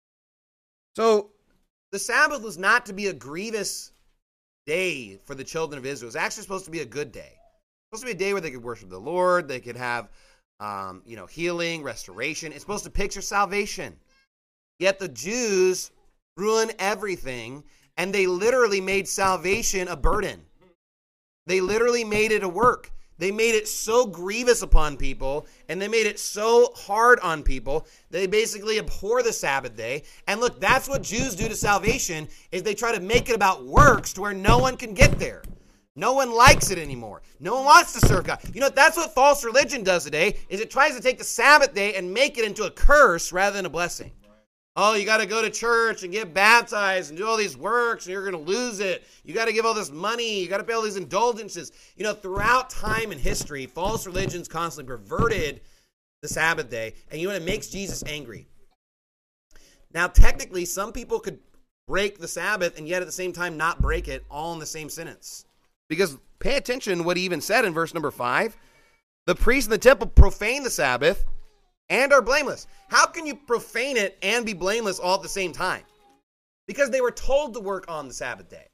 So, the Sabbath was not to be a grievous day for the children of Israel. It was actually supposed to be a good day. It was supposed to be a day where they could worship the Lord, they could have um, you know, healing, restoration. It's supposed to picture salvation. Yet the Jews ruin everything, and they literally made salvation a burden. They literally made it a work. They made it so grievous upon people, and they made it so hard on people, they basically abhor the Sabbath day. And look, that's what Jews do to salvation, is they try to make it about works to where no one can get there. No one likes it anymore. No one wants to serve God. You know, that's what false religion does today, is it tries to take the Sabbath day and make it into a curse rather than a blessing. Oh, you got to go to church and get baptized and do all these works and you're going to lose it. You got to give all this money. You got to pay all these indulgences. You know, throughout time and history, false religions constantly perverted the Sabbath day. And you know, it makes Jesus angry. Now, technically, some people could break the Sabbath and yet at the same time not break it all in the same sentence. Because pay attention to what he even said in verse number five. The priests in the temple profane the Sabbath and are blameless. How can you profane it and be blameless all at the same time? Because they were told to work on the Sabbath day.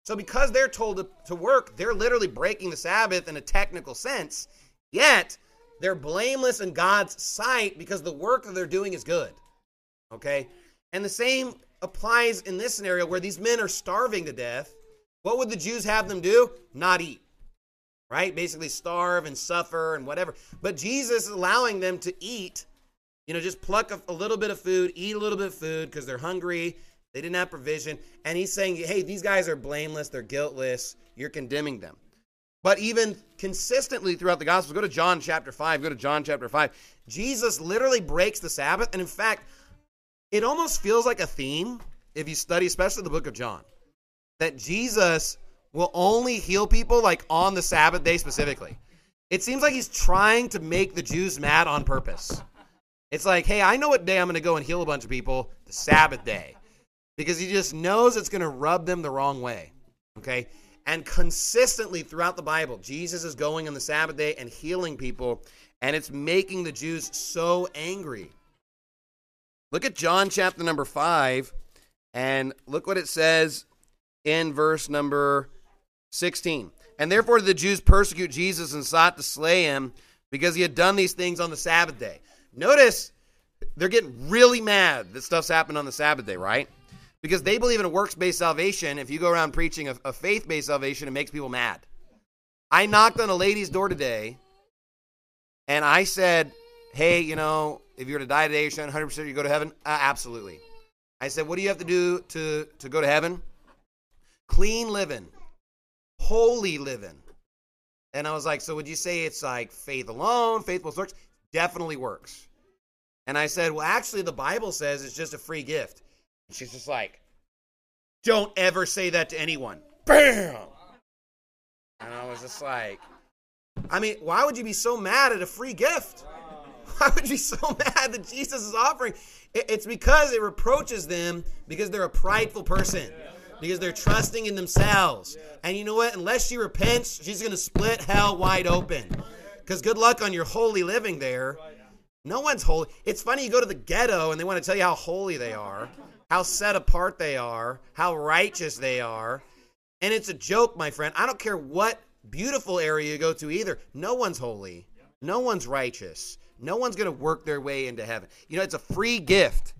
So because they're told to, to work, they're literally breaking the Sabbath in a technical sense, yet they're blameless in God's sight because the work that they're doing is good. Okay? And the same applies in this scenario where these men are starving to death. What would the Jews have them do? Not eat. Right? Basically starve and suffer and whatever. But Jesus is allowing them to eat, you know, just pluck a, a little bit of food, eat a little bit of food because they're hungry. They didn't have provision. And he's saying, hey, these guys are blameless. They're guiltless. You're condemning them. But even consistently throughout the Gospels, go to John chapter five. Go to John chapter five. Jesus literally breaks the Sabbath. And in fact, it almost feels like a theme, if you study especially the book of John, that Jesus will only heal people like on the Sabbath day specifically. It seems like he's trying to make the Jews mad on purpose. It's like, hey, I know what day I'm going to go and heal a bunch of people, the Sabbath day. Because he just knows it's going to rub them the wrong way, okay? And consistently throughout the Bible, Jesus is going on the Sabbath day and healing people, and it's making the Jews so angry. Look at John chapter number five, and look what it says in verse number sixteen. And therefore did the Jews persecute Jesus and sought to slay him because he had done these things on the Sabbath day. Notice they're getting really mad that stuff's happened on the Sabbath day, right? Because they believe in a works-based salvation. If you go around preaching a, a faith-based salvation, it makes people mad. I knocked on a lady's door today, and I said, hey, you know, if you were to die today, you're one hundred percent you go to heaven? Uh, absolutely. I said, what do you have to do to, to go to heaven? Clean living. Holy living. And I was like, so would you say it's like faith alone, faith plus works? Definitely works. And I said, well, actually, the Bible says it's just a free gift. She's just like, don't ever say that to anyone. Bam! And I was just like, I mean, why would you be so mad at a free gift? Why would you be so mad that Jesus is offering? It's because it reproaches them because they're a prideful person. Because they're trusting in themselves. And you know what? Unless she repents, she's going to split hell wide open. Because good luck on your holy living there. No one's holy. It's funny, you go to the ghetto and they want to tell you how holy they are. How set apart they are, how righteous they are. And it's a joke, my friend. I don't care what beautiful area you go to either. No one's holy. No one's righteous. No one's going to work their way into heaven. You know, it's a free gift.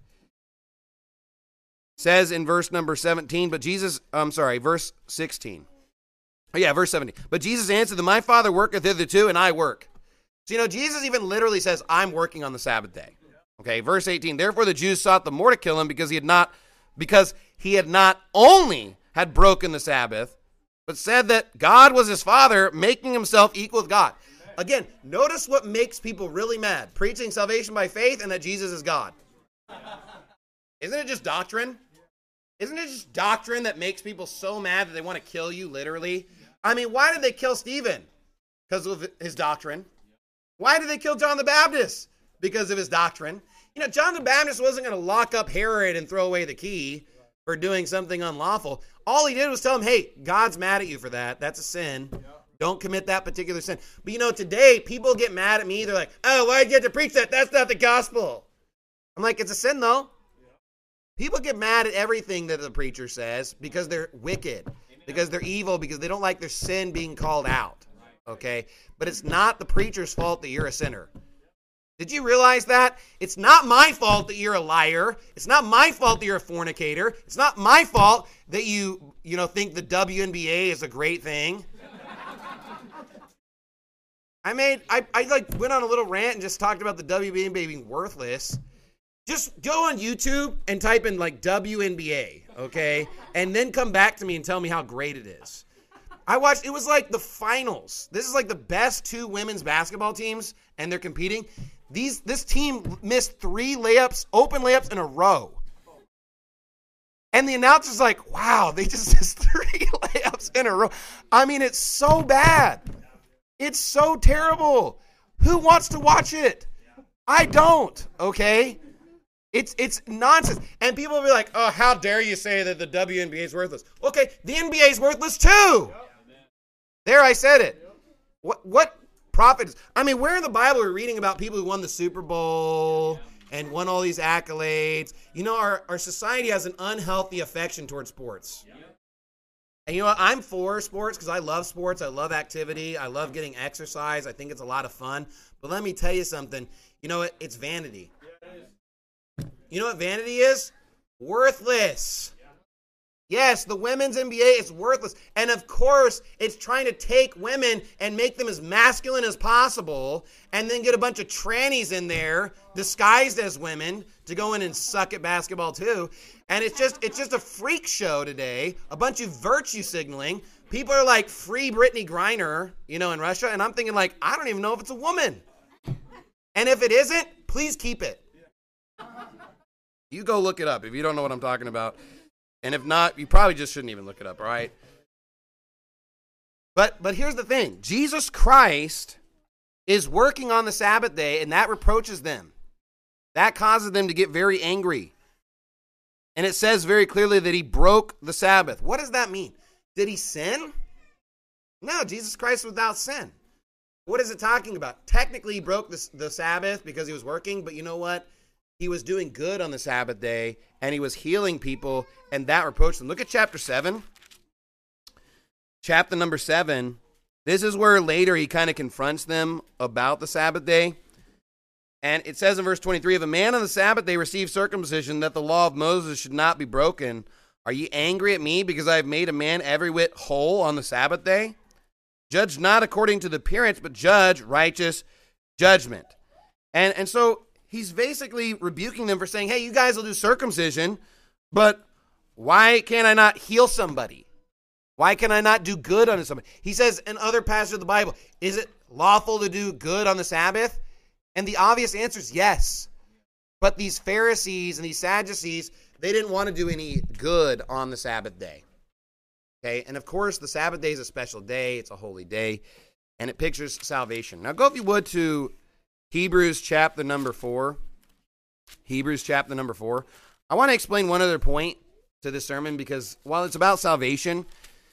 It says in verse number seventeen, but Jesus, I'm sorry, verse sixteen. Oh yeah, verse seventeen. But Jesus answered them, my Father worketh hitherto, and I work. So, you know, Jesus even literally says, I'm working on the Sabbath day. Okay, verse eighteen, therefore the Jews sought the more to kill him because he had not, because he had not only had broken the Sabbath, but said that God was his Father, making himself equal with God. Again, notice what makes people really mad. Preaching salvation by faith and that Jesus is God. Isn't it just doctrine? Isn't it just doctrine that makes people so mad that they want to kill you, literally? I mean, why did they kill Stephen? Because of his doctrine. Why did they kill John the Baptist? Because of his doctrine. You know, John the Baptist wasn't going to lock up Herod and throw away the key for doing something unlawful. All he did was tell him, hey, God's mad at you for that. That's a sin. Don't commit that particular sin. But you know, today, people get mad at me. They're like, oh, why'd you have to preach that? That's not the gospel. I'm like, it's a sin, though. People get mad at everything that the preacher says because they're wicked, because they're evil, because they don't like their sin being called out. Okay? But it's not the preacher's fault that you're a sinner. Did you realize that? It's not my fault that you're a liar. It's not my fault that you're a fornicator. It's not my fault that you, you know, think the W N B A is a great thing. I made, I, I like went on a little rant and just talked about the W N B A being worthless. Just go on YouTube and type in like W N B A, okay? And then come back to me and tell me how great it is. I watched, it was like the finals. This is like the best two women's basketball teams, and they're competing. These This team missed three layups, open layups in a row. And the announcer's like, wow, they just missed three layups in a row. I mean, it's so bad. It's so terrible. Who wants to watch it? I don't, okay? It's it's nonsense. And people will be like, oh, how dare you say that the W N B A is worthless? Okay, the N B A is worthless too. There, I said it. What what profit is? I mean, where in the Bible are we reading about people who won the Super Bowl and won all these accolades? You know, our, our society has an unhealthy affection towards sports. And you know what? I'm for sports because I love sports. I love activity. I love getting exercise. I think it's a lot of fun. But let me tell you something. You know what? It's vanity. You know what vanity is? Worthless. Yes, the women's N B A is worthless. And of course, it's trying to take women and make them as masculine as possible and then get a bunch of trannies in there disguised as women to go in and suck at basketball too. And it's just it's just a freak show today, a bunch of virtue signaling. People are like, free Brittany Griner, you know, in Russia. And I'm thinking like, I don't even know if it's a woman. And if it isn't, please keep it. You go look it up if you don't know what I'm talking about. And if not, you probably just shouldn't even look it up, all right? But but here's the thing. Jesus Christ is working on the Sabbath day, and that reproaches them. That causes them to get very angry. And it says very clearly that he broke the Sabbath. What does that mean? Did he sin? No, Jesus Christ was without sin. What is it talking about? Technically, he broke the, the Sabbath because he was working, but you know what? He was doing good on the Sabbath day, and he was healing people, and that reproached them. Look at chapter seven. Chapter number seven. This is where later he kind of confronts them about the Sabbath day. And it says in verse twenty-three, if a man on the Sabbath day receives circumcision, that the law of Moses should not be broken, are ye angry at me because I have made a man every whit whole on the Sabbath day? Judge not according to the appearance, but judge righteous judgment. And, and so he's basically rebuking them for saying, hey, you guys will do circumcision, but why can't I not heal somebody? Why can I not do good on somebody? He says in other passages of the Bible, is it lawful to do good on the Sabbath? And the obvious answer is yes. But these Pharisees and these Sadducees, they didn't want to do any good on the Sabbath day. Okay, and of course, the Sabbath day is a special day. It's a holy day, and it pictures salvation. Now go, if you would, to Hebrews chapter number four. Hebrews chapter number four. I want to explain one other point to this sermon because while it's about salvation,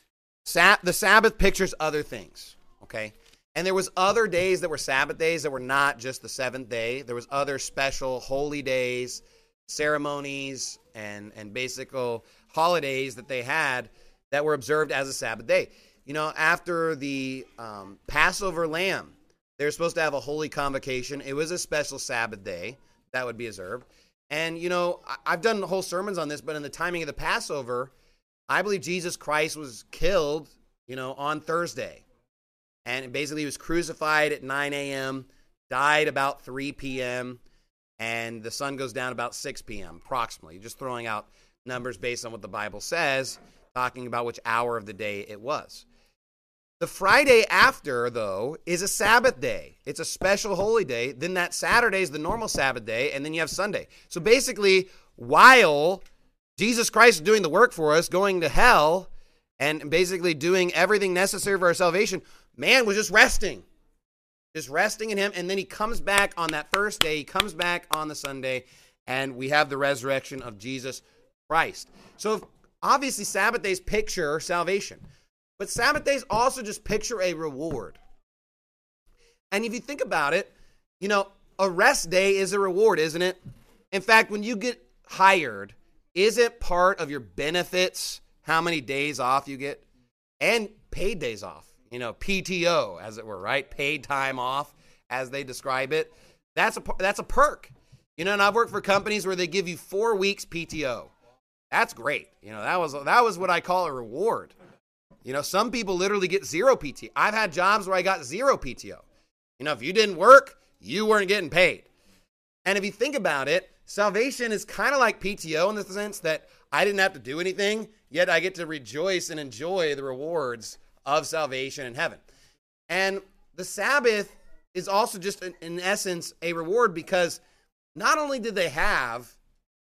the Sabbath pictures other things, okay? And there was other days that were Sabbath days that were not just the seventh day. There was other special holy days, ceremonies, and, and basic holidays that they had that were observed as a Sabbath day. You know, after the um, Passover lamb, they were supposed to have a holy convocation. It was a special Sabbath day that would be observed. And, you know, I've done whole sermons on this, but in the timing of the Passover, I believe Jesus Christ was killed, you know, on Thursday. And basically he was crucified at nine a.m., died about three p.m., and the sun goes down about six p.m., approximately. Just throwing out numbers based on what the Bible says, talking about which hour of the day it was. The Friday after, though, is a Sabbath day. It's a special holy day. Then that Saturday is the normal Sabbath day, and then you have Sunday. So basically, while Jesus Christ is doing the work for us, going to hell, and basically doing everything necessary for our salvation, man was just resting. Just resting in him, and then he comes back on that first day. He comes back on the Sunday, and we have the resurrection of Jesus Christ. So obviously, Sabbath days picture salvation. But Sabbath days also just picture a reward. And if you think about it, you know, a rest day is a reward, isn't it? In fact, when you get hired, is it part of your benefits how many days off you get? And paid days off, you know, P T O, as it were, right? Paid time off, as they describe it. That's a, that's a perk. You know, and I've worked for companies where they give you four weeks P T O. That's great. You know, that was that was what I call a reward. You know, some people literally get zero P T O. I've had jobs where I got zero P T O. You know, if you didn't work, you weren't getting paid. And if you think about it, salvation is kind of like P T O in the sense that I didn't have to do anything, yet I get to rejoice and enjoy the rewards of salvation in heaven. And the Sabbath is also just, in, in essence, a reward because not only did they have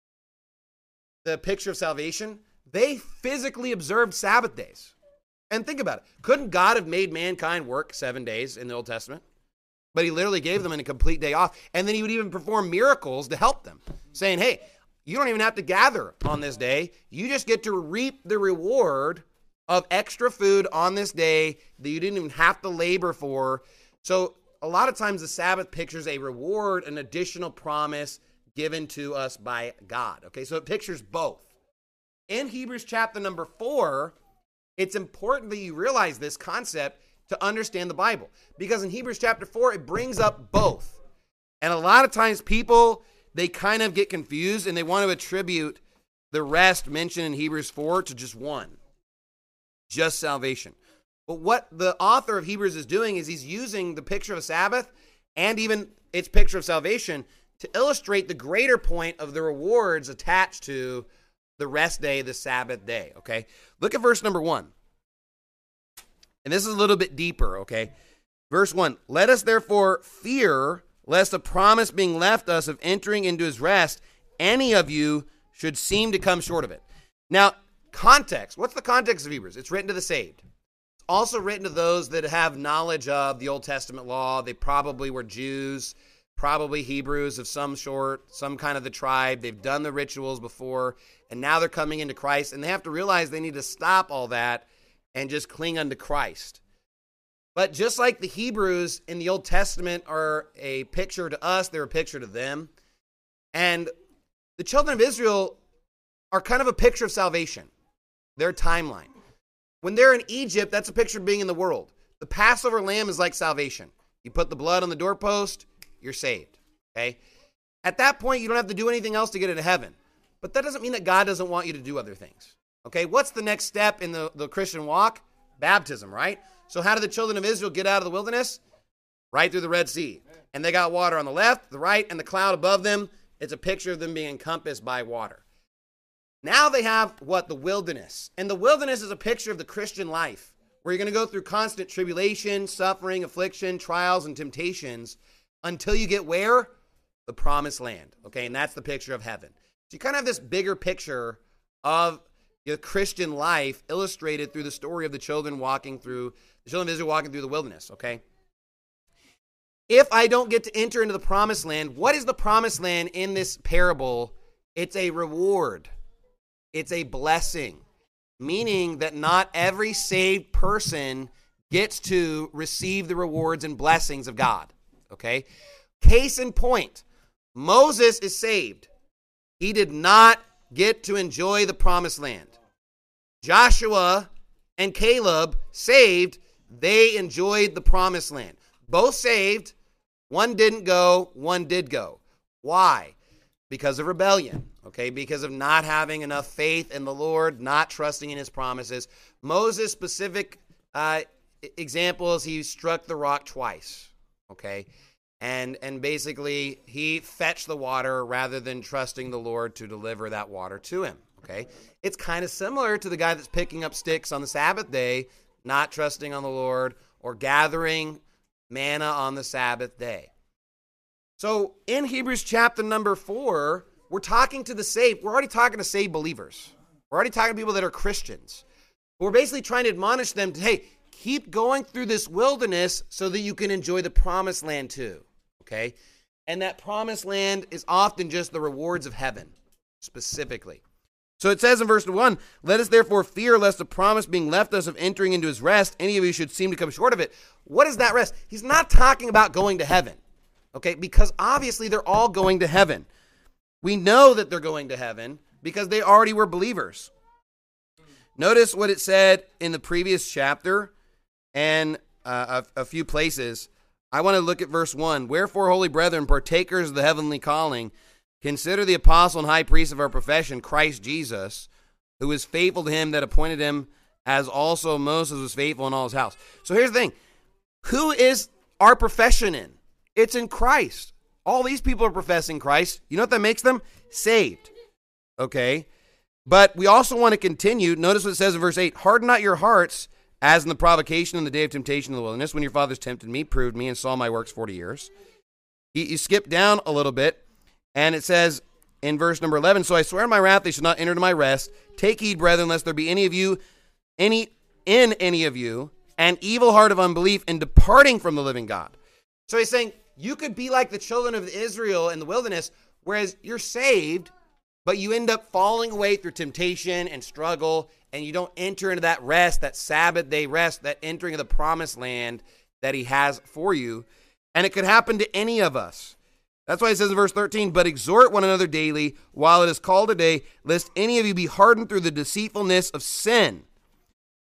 the picture of salvation, they physically observed Sabbath days. And think about it. Couldn't God have made mankind work seven days in the Old Testament? But he literally gave them a complete day off. And then he would even perform miracles to help them, saying, hey, you don't even have to gather on this day. You just get to reap the reward of extra food on this day that you didn't even have to labor for. So a lot of times the Sabbath pictures a reward, an additional promise given to us by God. Okay, so it pictures both. In Hebrews chapter number four, It's important that you realize this concept to understand the Bible, because in Hebrews chapter four, it brings up both. And a lot of times people, they kind of get confused and they want to attribute the rest mentioned in Hebrews four to just one, just salvation. But what the author of Hebrews is doing is he's using the picture of a Sabbath and even its picture of salvation to illustrate the greater point of the rewards attached to the rest day, the Sabbath day, okay? Look at verse number one. And this is a little bit deeper, okay? Verse one, let us therefore fear, lest the promise being left us of entering into his rest, any of you should seem to come short of it. Now, context. What's the context of Hebrews? It's written to the saved. It's also written to those that have knowledge of the Old Testament law. They probably were Jews, probably Hebrews of some sort, some kind of the tribe. They've done the rituals before, and now they're coming into Christ, and they have to realize they need to stop all that and just cling unto Christ. But just like the Hebrews in the Old Testament are a picture to us, they're a picture to them. And the children of Israel are kind of a picture of salvation, their timeline. When they're in Egypt, that's a picture of being in the world. The Passover lamb is like salvation. You put the blood on the doorpost, you're saved, okay? At that point, you don't have to do anything else to get into heaven. But that doesn't mean that God doesn't want you to do other things, okay? What's the next step in the, the Christian walk? Baptism, right? So how did the children of Israel get out of the wilderness? Right through the Red Sea. And they got water on the left, the right, and the cloud above them. It's a picture of them being encompassed by water. Now they have what? The wilderness. And the wilderness is a picture of the Christian life, where you're going to go through constant tribulation, suffering, affliction, trials, and temptations until you get where? The promised land. Okay, and that's the picture of heaven. So you kind of have this bigger picture of the Christian life illustrated through the story of the children walking through, the children of Israel walking through the wilderness, okay? If I don't get to enter into the promised land, what is the promised land in this parable? It's a reward. It's a blessing, meaning that not every saved person gets to receive the rewards and blessings of God, okay? Case in point, Moses is saved. He did not get to enjoy the promised land. Joshua and Caleb, saved, they enjoyed the promised land. Both saved, one didn't go, one did go. Why? Because of rebellion, okay? Because of not having enough faith in the Lord, not trusting in his promises. Moses' specific uh, example is he struck the rock twice, okay? And and basically, he fetched the water rather than trusting the Lord to deliver that water to him, okay? It's kind of similar to the guy that's picking up sticks on the Sabbath day, not trusting on the Lord, or gathering manna on the Sabbath day. So in Hebrews chapter number four, we're talking to the saved. We're already talking to saved believers. We're already talking to people that are Christians. We're basically trying to admonish them to, hey, keep going through this wilderness so that you can enjoy the promised land too, okay? And that promised land is often just the rewards of heaven, specifically. So it says in verse one, let us therefore fear lest the promise being left us of entering into his rest, any of you should seem to come short of it. What is that rest? He's not talking about going to heaven, okay? Because obviously they're all going to heaven. We know that they're going to heaven because they already were believers. Notice what it said in the previous chapter and uh, a, a few places. I want to look at verse one. Wherefore, holy brethren, partakers of the heavenly calling, consider the apostle and high priest of our profession, Christ Jesus, who is faithful to him that appointed him, as also Moses was faithful in all his house. So here's the thing. Who is our profession in? It's in Christ. All these people are professing Christ. You know what that makes them? Saved. Okay? But we also want to continue. Notice what it says in verse eight. Harden not your hearts, as in the provocation in the day of temptation in the wilderness, when your fathers tempted me, proved me, and saw my works forty years. You, you skip down a little bit. And it says in verse number eleven, so I swear in my wrath they shall not enter into my rest. Take heed, brethren, lest there be any of you, any in any of you, an evil heart of unbelief in departing from the living God. So he's saying you could be like the children of Israel in the wilderness, whereas you're saved, but you end up falling away through temptation and struggle, and you don't enter into that rest, that Sabbath day rest, that entering of the promised land that he has for you. And it could happen to any of us. That's why it says in verse thirteen, but exhort one another daily while it is called today, lest any of you be hardened through the deceitfulness of sin.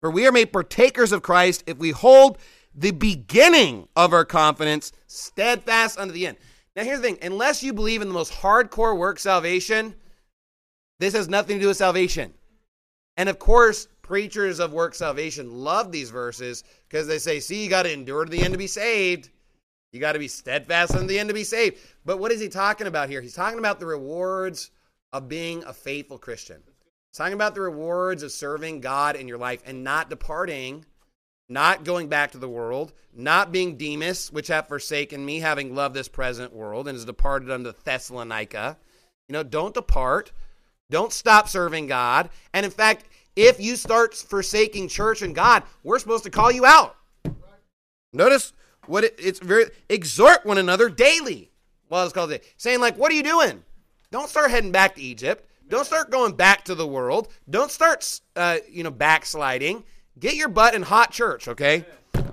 For we are made partakers of Christ if we hold the beginning of our confidence steadfast unto the end. Now here's the thing. Unless you believe in the most hardcore work salvation, this has nothing to do with salvation. And of course, preachers of work salvation love these verses because they say, see, you got to endure to the end to be saved. You got to be steadfast unto the end to be saved. But what is he talking about here? He's talking about the rewards of being a faithful Christian. He's talking about the rewards of serving God in your life and not departing, not going back to the world, not being Demas, which hath forsaken me, having loved this present world, and is departed unto Thessalonica. You know, don't depart. Don't stop serving God. And in fact, if you start forsaking church and God, we're supposed to call you out. Notice what it, it's very, exhort one another daily. Well, it's called it. Saying like, what are you doing? Don't start heading back to Egypt. Don't start going back to the world. Don't start, uh, you know, backsliding. Get your butt in hot church, okay?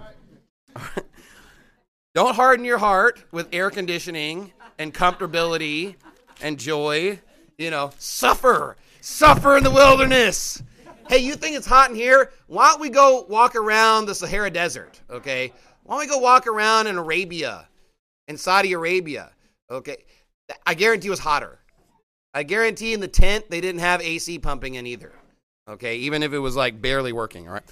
Don't harden your heart with air conditioning and comfortability and joy. You know, suffer. Suffer in the wilderness. Hey, you think it's hot in here? Why don't we go walk around the Sahara Desert, okay? Why don't we go walk around in Arabia, in Saudi Arabia, okay? I guarantee it was hotter. I guarantee in the tent they didn't have A C pumping in either, okay? Even if it was like barely working, all right?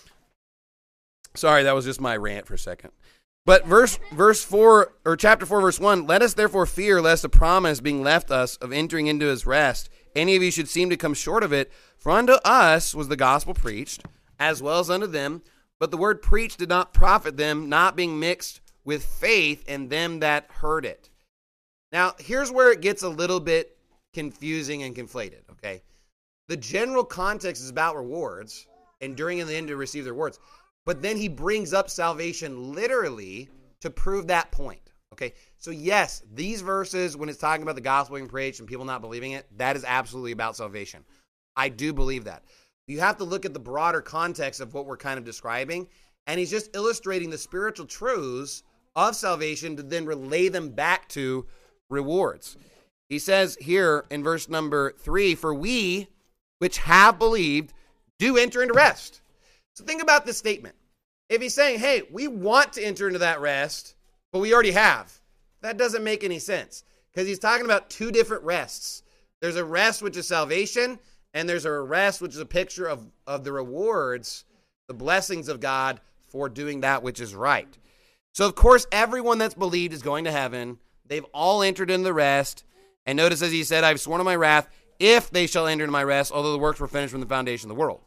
Sorry, that was just my rant for a second. But verse verse four, or chapter four, verse one, let us therefore fear lest a promise being left us of entering into his rest, any of you should seem to come short of it. For unto us was the gospel preached, as well as unto them. But the word preached did not profit them, not being mixed with faith in them that heard it. Now, here's where it gets a little bit confusing and conflated, okay? The general context is about rewards, enduring in the end to receive the rewards. But then he brings up salvation literally to prove that point. Okay, so yes, these verses, when it's talking about the gospel being preached and people not believing it, that is absolutely about salvation. I do believe that. You have to look at the broader context of what we're kind of describing, and he's just illustrating the spiritual truths of salvation to then relay them back to rewards. He says here in verse number three, for we which have believed do enter into rest. So think about this statement. If he's saying, hey, we want to enter into that rest, but we already have, that doesn't make any sense because he's talking about two different rests. There's a rest which is salvation, and there's a rest which is a picture of, of the rewards, the blessings of God for doing that which is right. So, of course, everyone that's believed is going to heaven. They've all entered into the rest. And notice as he said, I've sworn on my wrath, if they shall enter into my rest, although the works were finished from the foundation of the world.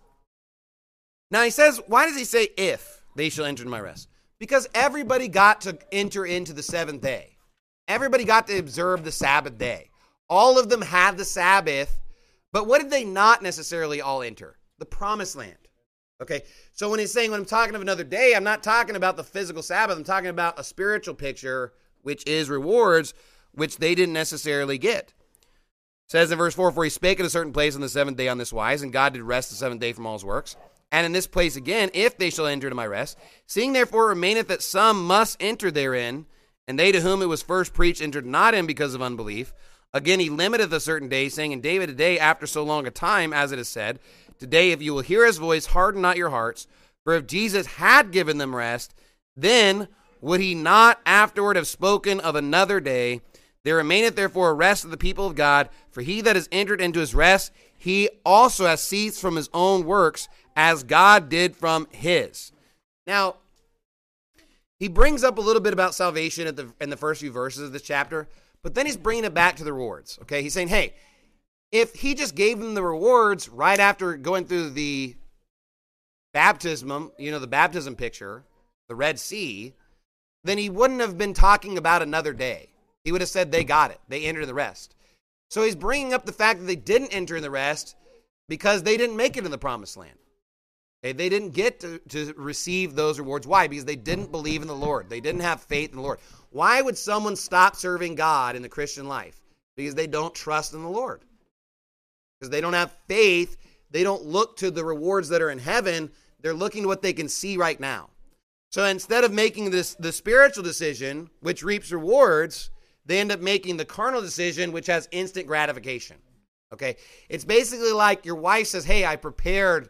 Now he says, why does he say if they shall enter into my rest? Because everybody got to enter into the seventh day. Everybody got to observe the Sabbath day. All of them had the Sabbath, but what did they not necessarily all enter? The promised land. Okay, so when he's saying, when I'm talking of another day, I'm not talking about the physical Sabbath. I'm talking about a spiritual picture, which is rewards, which they didn't necessarily get. It says in verse four, for he spake at a certain place on the seventh day on this wise, and God did rest the seventh day from all his works. And in this place again, if they shall enter into my rest, seeing therefore remaineth that some must enter therein, and they to whom it was first preached entered not in because of unbelief. Again, he limiteth a certain day, saying, in David a day after so long a time, as it is said, today if you will hear his voice, harden not your hearts. For if Jesus had given them rest, then would he not afterward have spoken of another day? There remaineth therefore a rest of the people of God, for he that is entered into his rest, he also has ceased from his own works, as God did from his. Now, he brings up a little bit about salvation at the, in the first few verses of this chapter, but then he's bringing it back to the rewards, okay? He's saying, hey, if he just gave them the rewards right after going through the baptism, you know, the baptism picture, the Red Sea, then he wouldn't have been talking about another day. He would have said they got it. They entered the rest. So he's bringing up the fact that they didn't enter in the rest because they didn't make it in the promised land. Okay, they didn't get to, to receive those rewards. Why? Because they didn't believe in the Lord. They didn't have faith in the Lord. Why would someone stop serving God in the Christian life? Because they don't trust in the Lord. Because they don't have faith. They don't look to the rewards that are in heaven. They're looking to what they can see right now. So instead of making this the spiritual decision, which reaps rewards, they end up making the carnal decision, which has instant gratification. Okay? It's basically like your wife says, hey, I prepared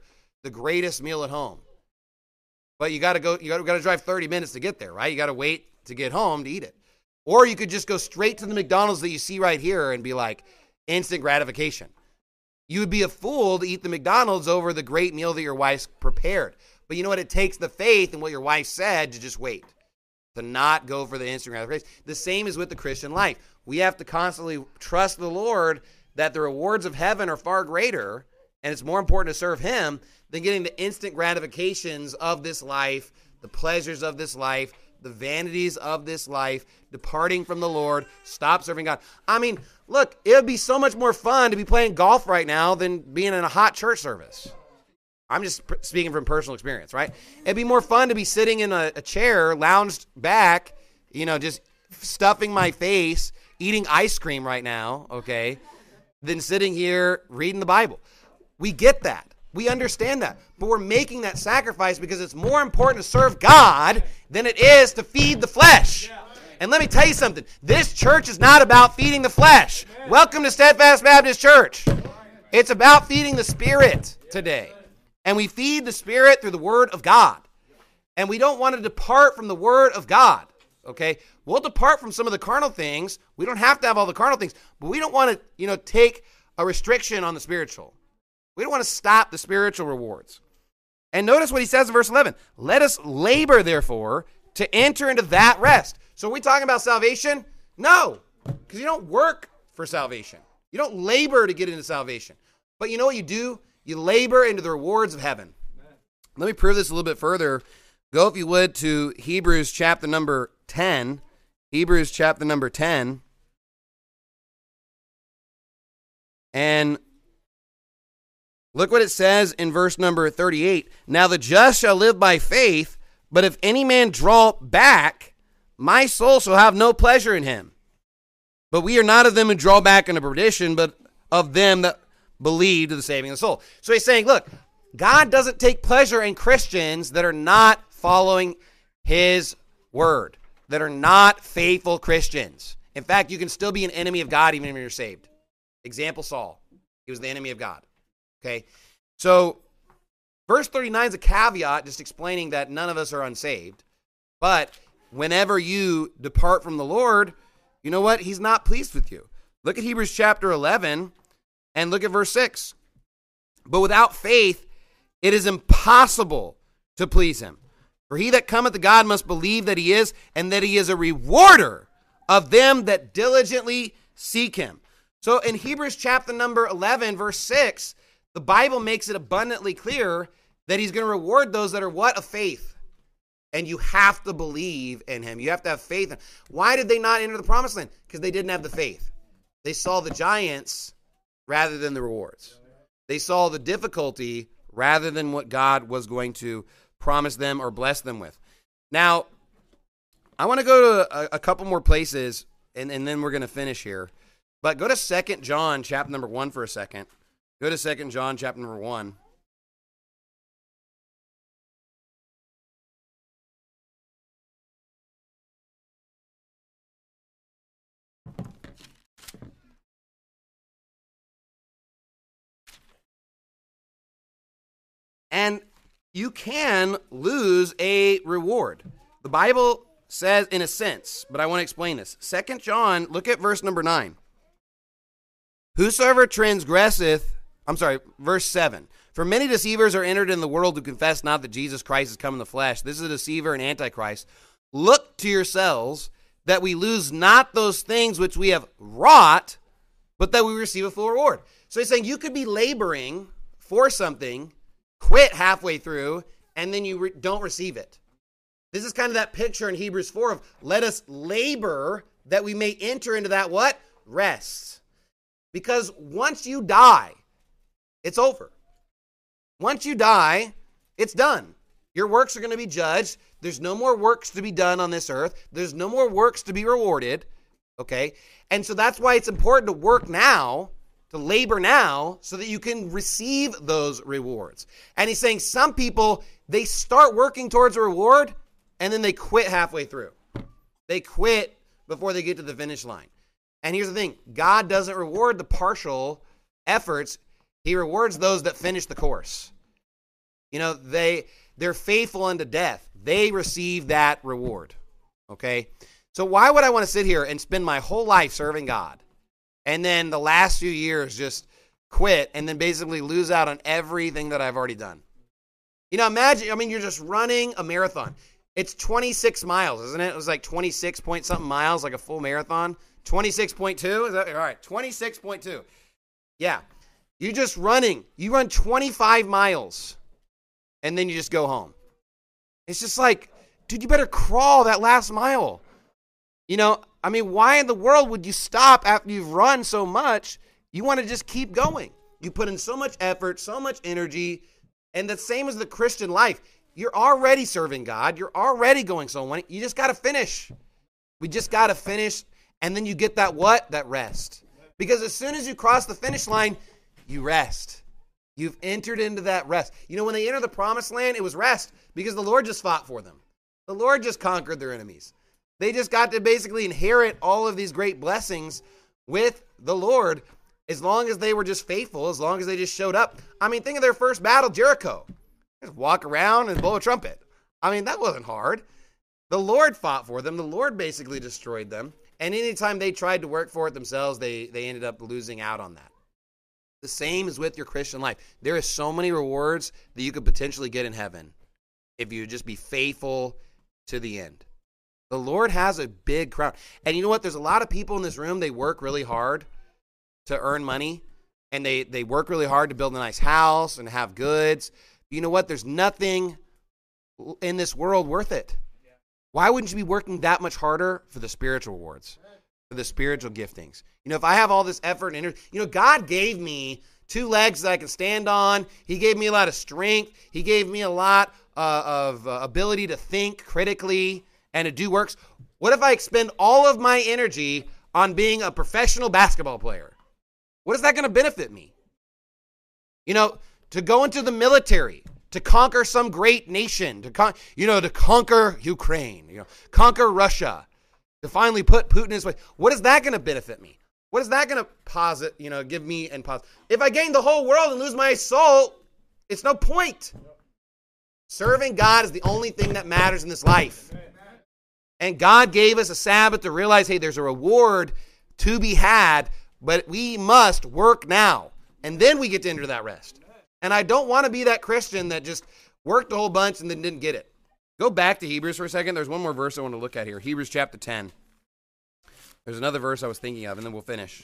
the greatest meal at home. But you got to go, you got to drive thirty minutes to get there, right? You got to wait to get home to eat it. Or you could just go straight to the McDonald's that you see right here and be like, instant gratification. You would be a fool to eat the McDonald's over the great meal that your wife's prepared. But you know what? It takes the faith in what your wife said to just wait, to not go for the instant gratification. The same is with the Christian life. We have to constantly trust the Lord that the rewards of heaven are far greater, and it's more important to serve him than getting the instant gratifications of this life, the pleasures of this life, the vanities of this life, departing from the Lord, stop serving God. I mean, look, it would be so much more fun to be playing golf right now than being in a hot church service. I'm just pr- speaking from personal experience, right? It'd be more fun to be sitting in a, a chair, lounged back, you know, just stuffing my face, eating ice cream right now, okay, than sitting here reading the Bible. We get that. We understand that. But we're making that sacrifice because it's more important to serve God than it is to feed the flesh. And let me tell you something. This church is not about feeding the flesh. Welcome to Steadfast Baptist Church. It's about feeding the Spirit today. And we feed the Spirit through the Word of God. And we don't want to depart from the Word of God. Okay? We'll depart from some of the carnal things. We don't have to have all the carnal things. But we don't want to, you know, take a restriction on the spiritual. We don't want to stop the spiritual rewards. And notice what he says in verse eleven. Let us labor, therefore, to enter into that rest. So are we talking about salvation? No, because you don't work for salvation. You don't labor to get into salvation. But you know what you do? You labor into the rewards of heaven. Amen. Let me prove this a little bit further. Go, if you would, to Hebrews chapter number ten. Hebrews chapter number ten. And look what it says in verse number thirty-eight. Now the just shall live by faith, but if any man draw back, my soul shall have no pleasure in him. But we are not of them who draw back into perdition, but of them that believe to the saving of the soul. So he's saying, look, God doesn't take pleasure in Christians that are not following his word, that are not faithful Christians. In fact, you can still be an enemy of God even if you're saved. Example, Saul. He was the enemy of God. Okay, so verse thirty-nine is a caveat just explaining that none of us are unsaved. But whenever you depart from the Lord, you know what? He's not pleased with you. Look at Hebrews chapter eleven and look at verse six. But without faith, it is impossible to please him. For he that cometh to God must believe that he is, and that he is a rewarder of them that diligently seek him. So in Hebrews chapter number eleven, verse six, the Bible makes it abundantly clear that he's going to reward those that are what? Of faith. And you have to believe in him. You have to have faith in him. Why did they not enter the promised land? Because they didn't have the faith. They saw the giants rather than the rewards. They saw the difficulty rather than what God was going to promise them or bless them with. Now, I want to go to a, a couple more places, and, and then we're going to finish here. But go to Second John chapter number one for a second. Go to Second John chapter number one. And you can lose a reward. The Bible says in a sense, but I want to explain this. Second John, look at verse number nine. Whosoever transgresseth, I'm sorry, verse seven. For many deceivers are entered in the world who confess not that Jesus Christ is come in the flesh. This is a deceiver and antichrist. Look to yourselves that we lose not those things which we have wrought, but that we receive a full reward. So he's saying you could be laboring for something, quit halfway through, and then you re- don't receive it. This is kind of that picture in Hebrews four of let us labor that we may enter into that what? Rest. Because once you die, it's over. Once you die, it's done. Your works are going to be judged. There's no more works to be done on this earth. There's no more works to be rewarded. Okay? And so that's why it's important to work now, to labor now, so that you can receive those rewards. And he's saying some people, they start working towards a reward, and then they quit halfway through. They quit before they get to the finish line. And here's the thing. God doesn't reward the partial efforts. He rewards those that finish the course. You know, they, they're faithful unto death. They receive that reward, okay? So why would I want to sit here and spend my whole life serving God and then the last few years just quit and then basically lose out on everything that I've already done? You know, imagine, I mean, you're just running a marathon. It's twenty-six miles, isn't it? It was like twenty-six point something miles, like a full marathon. twenty-six point two? Is that, all right, twenty-six point two. Yeah. You're just running. You run twenty-five miles, and then you just go home. It's just like, dude, you better crawl that last mile. You know, I mean, why in the world would you stop after you've run so much? You want to just keep going. You put in so much effort, so much energy, and the same as the Christian life. You're already serving God. You're already going somewhere. You just got to finish. We just got to finish, and then you get that what? That rest. Because as soon as you cross the finish line, you rest. You've entered into that rest. You know, when they enter the promised land, it was rest because the Lord just fought for them. The Lord just conquered their enemies. They just got to basically inherit all of these great blessings with the Lord as long as they were just faithful, as long as they just showed up. I mean, think of their first battle, Jericho. Just walk around and blow a trumpet. I mean, that wasn't hard. The Lord fought for them. The Lord basically destroyed them. And anytime they tried to work for it themselves, they, they ended up losing out on that. The same is with your Christian life. There are so many rewards that you could potentially get in heaven if you just be faithful to the end. The Lord has a big crown. And you know what? There's a lot of people in this room, they work really hard to earn money. And they, they work really hard to build a nice house and have goods. You know what? There's nothing in this world worth it. Why wouldn't you be working that much harder for the spiritual rewards, for the spiritual giftings? You know, if I have all this effort and energy, you know, God gave me two legs that I can stand on. He gave me a lot of strength. He gave me a lot uh, of uh, ability to think critically and to do works. What if I expend all of my energy on being a professional basketball player? What is that going to benefit me? You know, to go into the military, to conquer some great nation, to con- you know, to conquer Ukraine, you know, conquer Russia, to finally put Putin in his place. What is that going to benefit me? What is that going to posit, you know, give me and posit? If I gain the whole world and lose my soul, it's no point. Serving God is the only thing that matters in this life. And God gave us a Sabbath to realize, hey, there's a reward to be had, but we must work now. And then we get to enter that rest. And I don't want to be that Christian that just worked a whole bunch and then didn't get it. Go back to Hebrews for a second. There's one more verse I want to look at here. Hebrews chapter ten. There's another verse I was thinking of, and then we'll finish.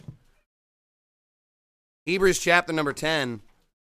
Hebrews chapter number ten.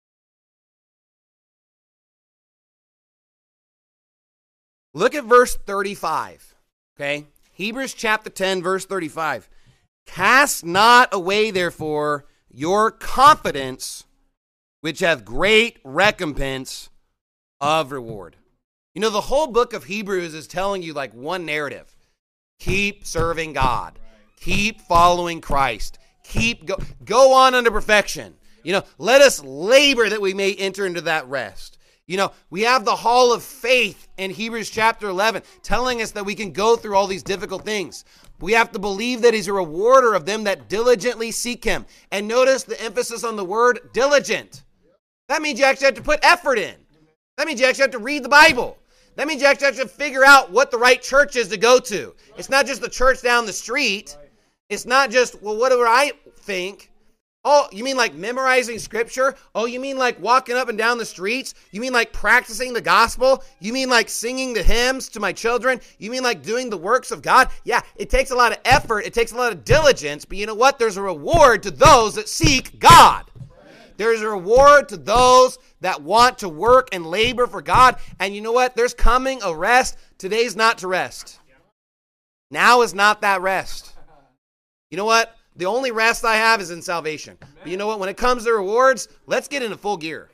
Look at verse thirty-five. Okay? Hebrews chapter ten, verse thirty-five. Cast not away, therefore, your confidence, which hath great recompense of reward. You know, the whole book of Hebrews is telling you like one narrative. Keep serving God. Keep following Christ. Keep go, go on unto perfection. You know, let us labor that we may enter into that rest. You know, we have the hall of faith in Hebrews chapter eleven telling us that we can go through all these difficult things. We have to believe that he's a rewarder of them that diligently seek him. And notice the emphasis on the word diligent. That means you actually have to put effort in. That means you actually have to read the Bible. That means you actually have to figure out what the right church is to go to. It's not just the church down the street. It's not just, well, what do I think? Oh, you mean like memorizing scripture? Oh, you mean like walking up and down the streets? You mean like practicing the gospel? You mean like singing the hymns to my children? You mean like doing the works of God? Yeah, it takes a lot of effort. It takes a lot of diligence. But you know what? There's a reward to those that seek God. There's a reward to those that want to work and labor for God. And you know what? There's coming a rest. Today's not to rest. Now is not that rest. You know what? The only rest I have is in salvation. But you know what? When it comes to rewards, let's get into full gear.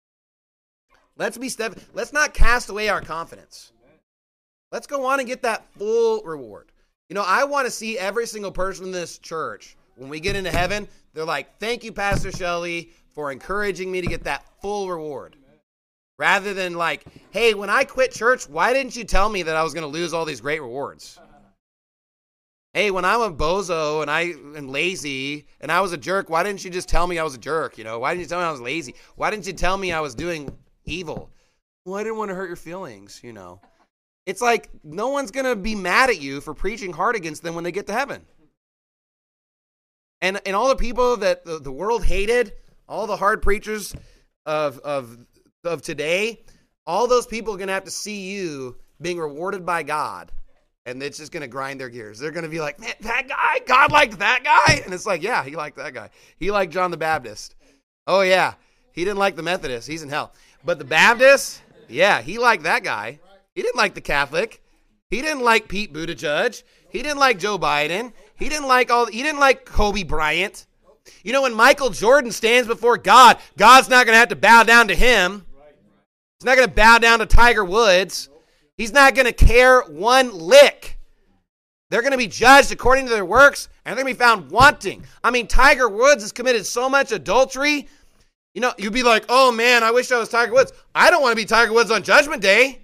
Let's be step. Let's not cast away our confidence. Let's go on and get that full reward. You know, I want to see every single person in this church, when we get into heaven, they're like, thank you, Pastor Shelley, for encouraging me to get that full reward. Rather than like, hey, when I quit church, why didn't you tell me that I was going to lose all these great rewards? Hey, when I'm a bozo and I am lazy and I was a jerk, why didn't you just tell me I was a jerk? You know, why didn't you tell me I was lazy? Why didn't you tell me I was doing evil? Well, I didn't want to hurt your feelings, you know. It's like no one's going to be mad at you for preaching hard against them when they get to heaven. And and all the people that the, the world hated, all the hard preachers of of of today, all those people are going to have to see you being rewarded by God. And it's just going to grind their gears. They're going to be like, man, that guy, God liked that guy? And it's like, yeah, he liked that guy. He liked John the Baptist. Oh, yeah, he didn't like the Methodist. He's in hell. But the Baptist, yeah, he liked that guy. He didn't like the Catholic. He didn't like Pete Buttigieg. He didn't like Joe Biden. He didn't like all. He didn't like Kobe Bryant. You know, when Michael Jordan stands before God, God's not going to have to bow down to him. He's not going to bow down to Tiger Woods. He's not going to care one lick. They're going to be judged according to their works, and they're going to be found wanting. I mean, Tiger Woods has committed so much adultery. You know, you'd be like, oh, man, I wish I was Tiger Woods. I don't want to be Tiger Woods on Judgment Day.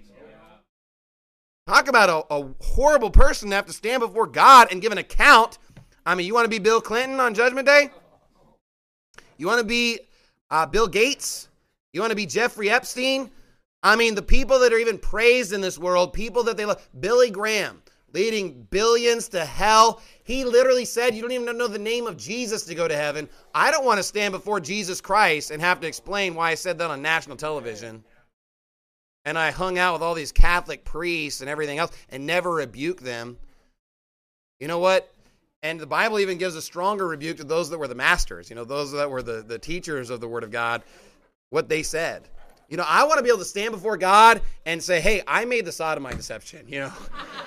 Talk about a, a horrible person to have to stand before God and give an account. I mean, you want to be Bill Clinton on Judgment Day? You want to be uh, Bill Gates? You want to be Jeffrey Epstein? I mean, the people that are even praised in this world, people that they love. Billy Graham, leading billions to hell. He literally said, you don't even know the name of Jesus to go to heaven. I don't want to stand before Jesus Christ and have to explain why I said that on national television. And I hung out with all these Catholic priests and everything else and never rebuked them. You know what? And the Bible even gives a stronger rebuke to those that were the masters, you know, those that were the, the teachers of the Word of God, what they said. You know, I want to be able to stand before God and say, hey, I made the sodomite deception, you know.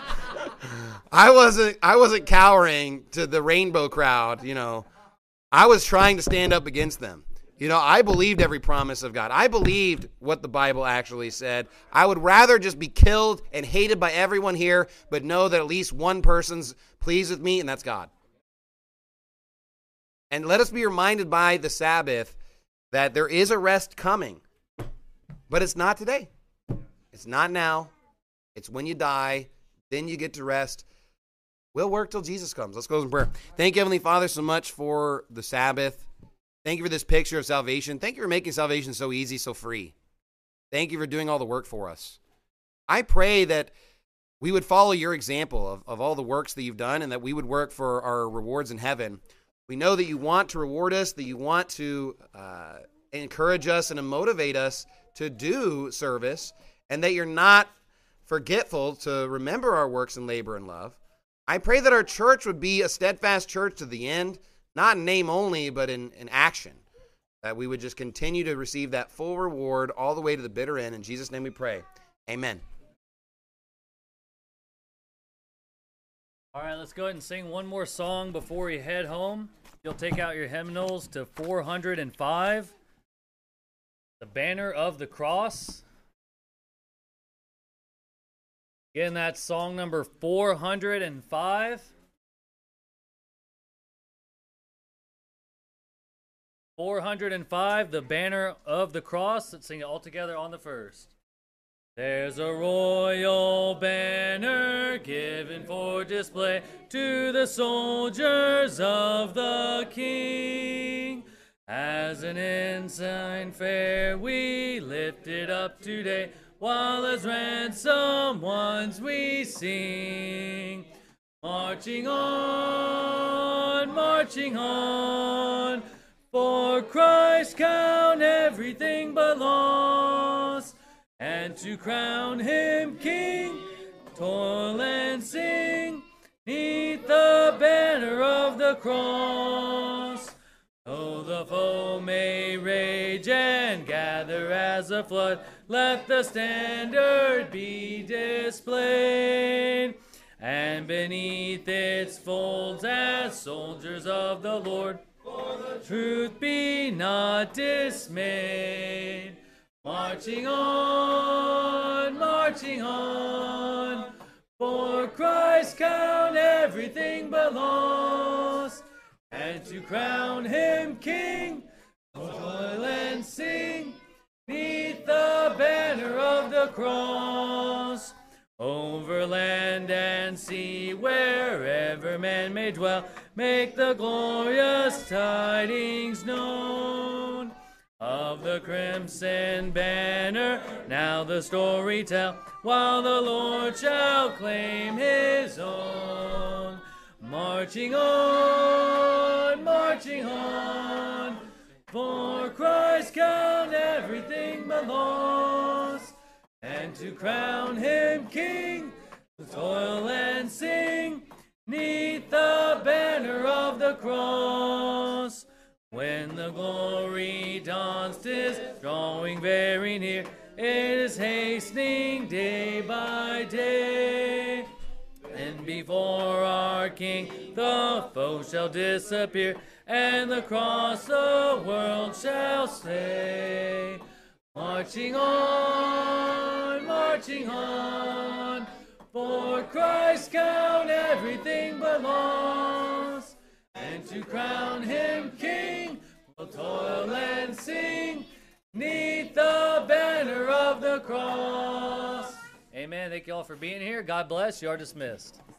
I wasn't I wasn't cowering to the rainbow crowd, you know. I was trying to stand up against them. You know, I believed every promise of God. I believed what the Bible actually said. I would rather just be killed and hated by everyone here, but know that at least one person's pleased with me, and that's God. And let us be reminded by the Sabbath that there is a rest coming. But it's not today. It's not now. It's when you die. Then you get to rest. We'll work till Jesus comes. Let's close in prayer. Thank you, Heavenly Father, so much for the Sabbath. Thank you for this picture of salvation. Thank you for making salvation so easy, so free. Thank you for doing all the work for us. I pray that we would follow your example of, of all the works that you've done and that we would work for our rewards in heaven. We know that you want to reward us, that you want to uh, encourage us and to motivate us to do service, and that you're not forgetful to remember our works in labor and love. I pray that our church would be a steadfast church to the end, not in name only, but in, in action, that we would just continue to receive that full reward all the way to the bitter end. In Jesus' name we pray. Amen. All right, let's go ahead and sing one more song before we head home. You'll take out your hymnals to four hundred five. The Banner of the Cross. Again, that's song number four hundred five. four hundred five, The Banner of the Cross. Let's sing it all together on the first. There's a royal banner given for display to the soldiers of the King. As an ensign fair we lift it up today, while as ransom ones we sing. Marching on, marching on, for Christ count everything but loss, and to crown him King, toil and sing, neath the banner of the cross. Though the foe may rage and gather as a flood, let the standard be displayed, and beneath its folds as soldiers of the Lord, for the truth be not dismayed. Marching on, marching on, for Christ count everything but loss, and to crown him King, toil and sing, neath the banner of the cross. Over land and sea, wherever man may dwell, make the glorious tidings known of the crimson banner, now the story tell, while the Lord shall claim his own. Marching on, marching on, for Christ count everything but loss, and to crown him king, to toil and sing, neath the banner of the cross. When the glory dawns, 'tis drawing very near, it is hastening day by day. And before our King the foe shall disappear, and the cross the world shall slay. Marching on, marching on, for Christ count everything but loss, and to crown him king, we'll toil and sing, neath the banner of the cross. Amen. Thank you all for being here. God bless. You are dismissed.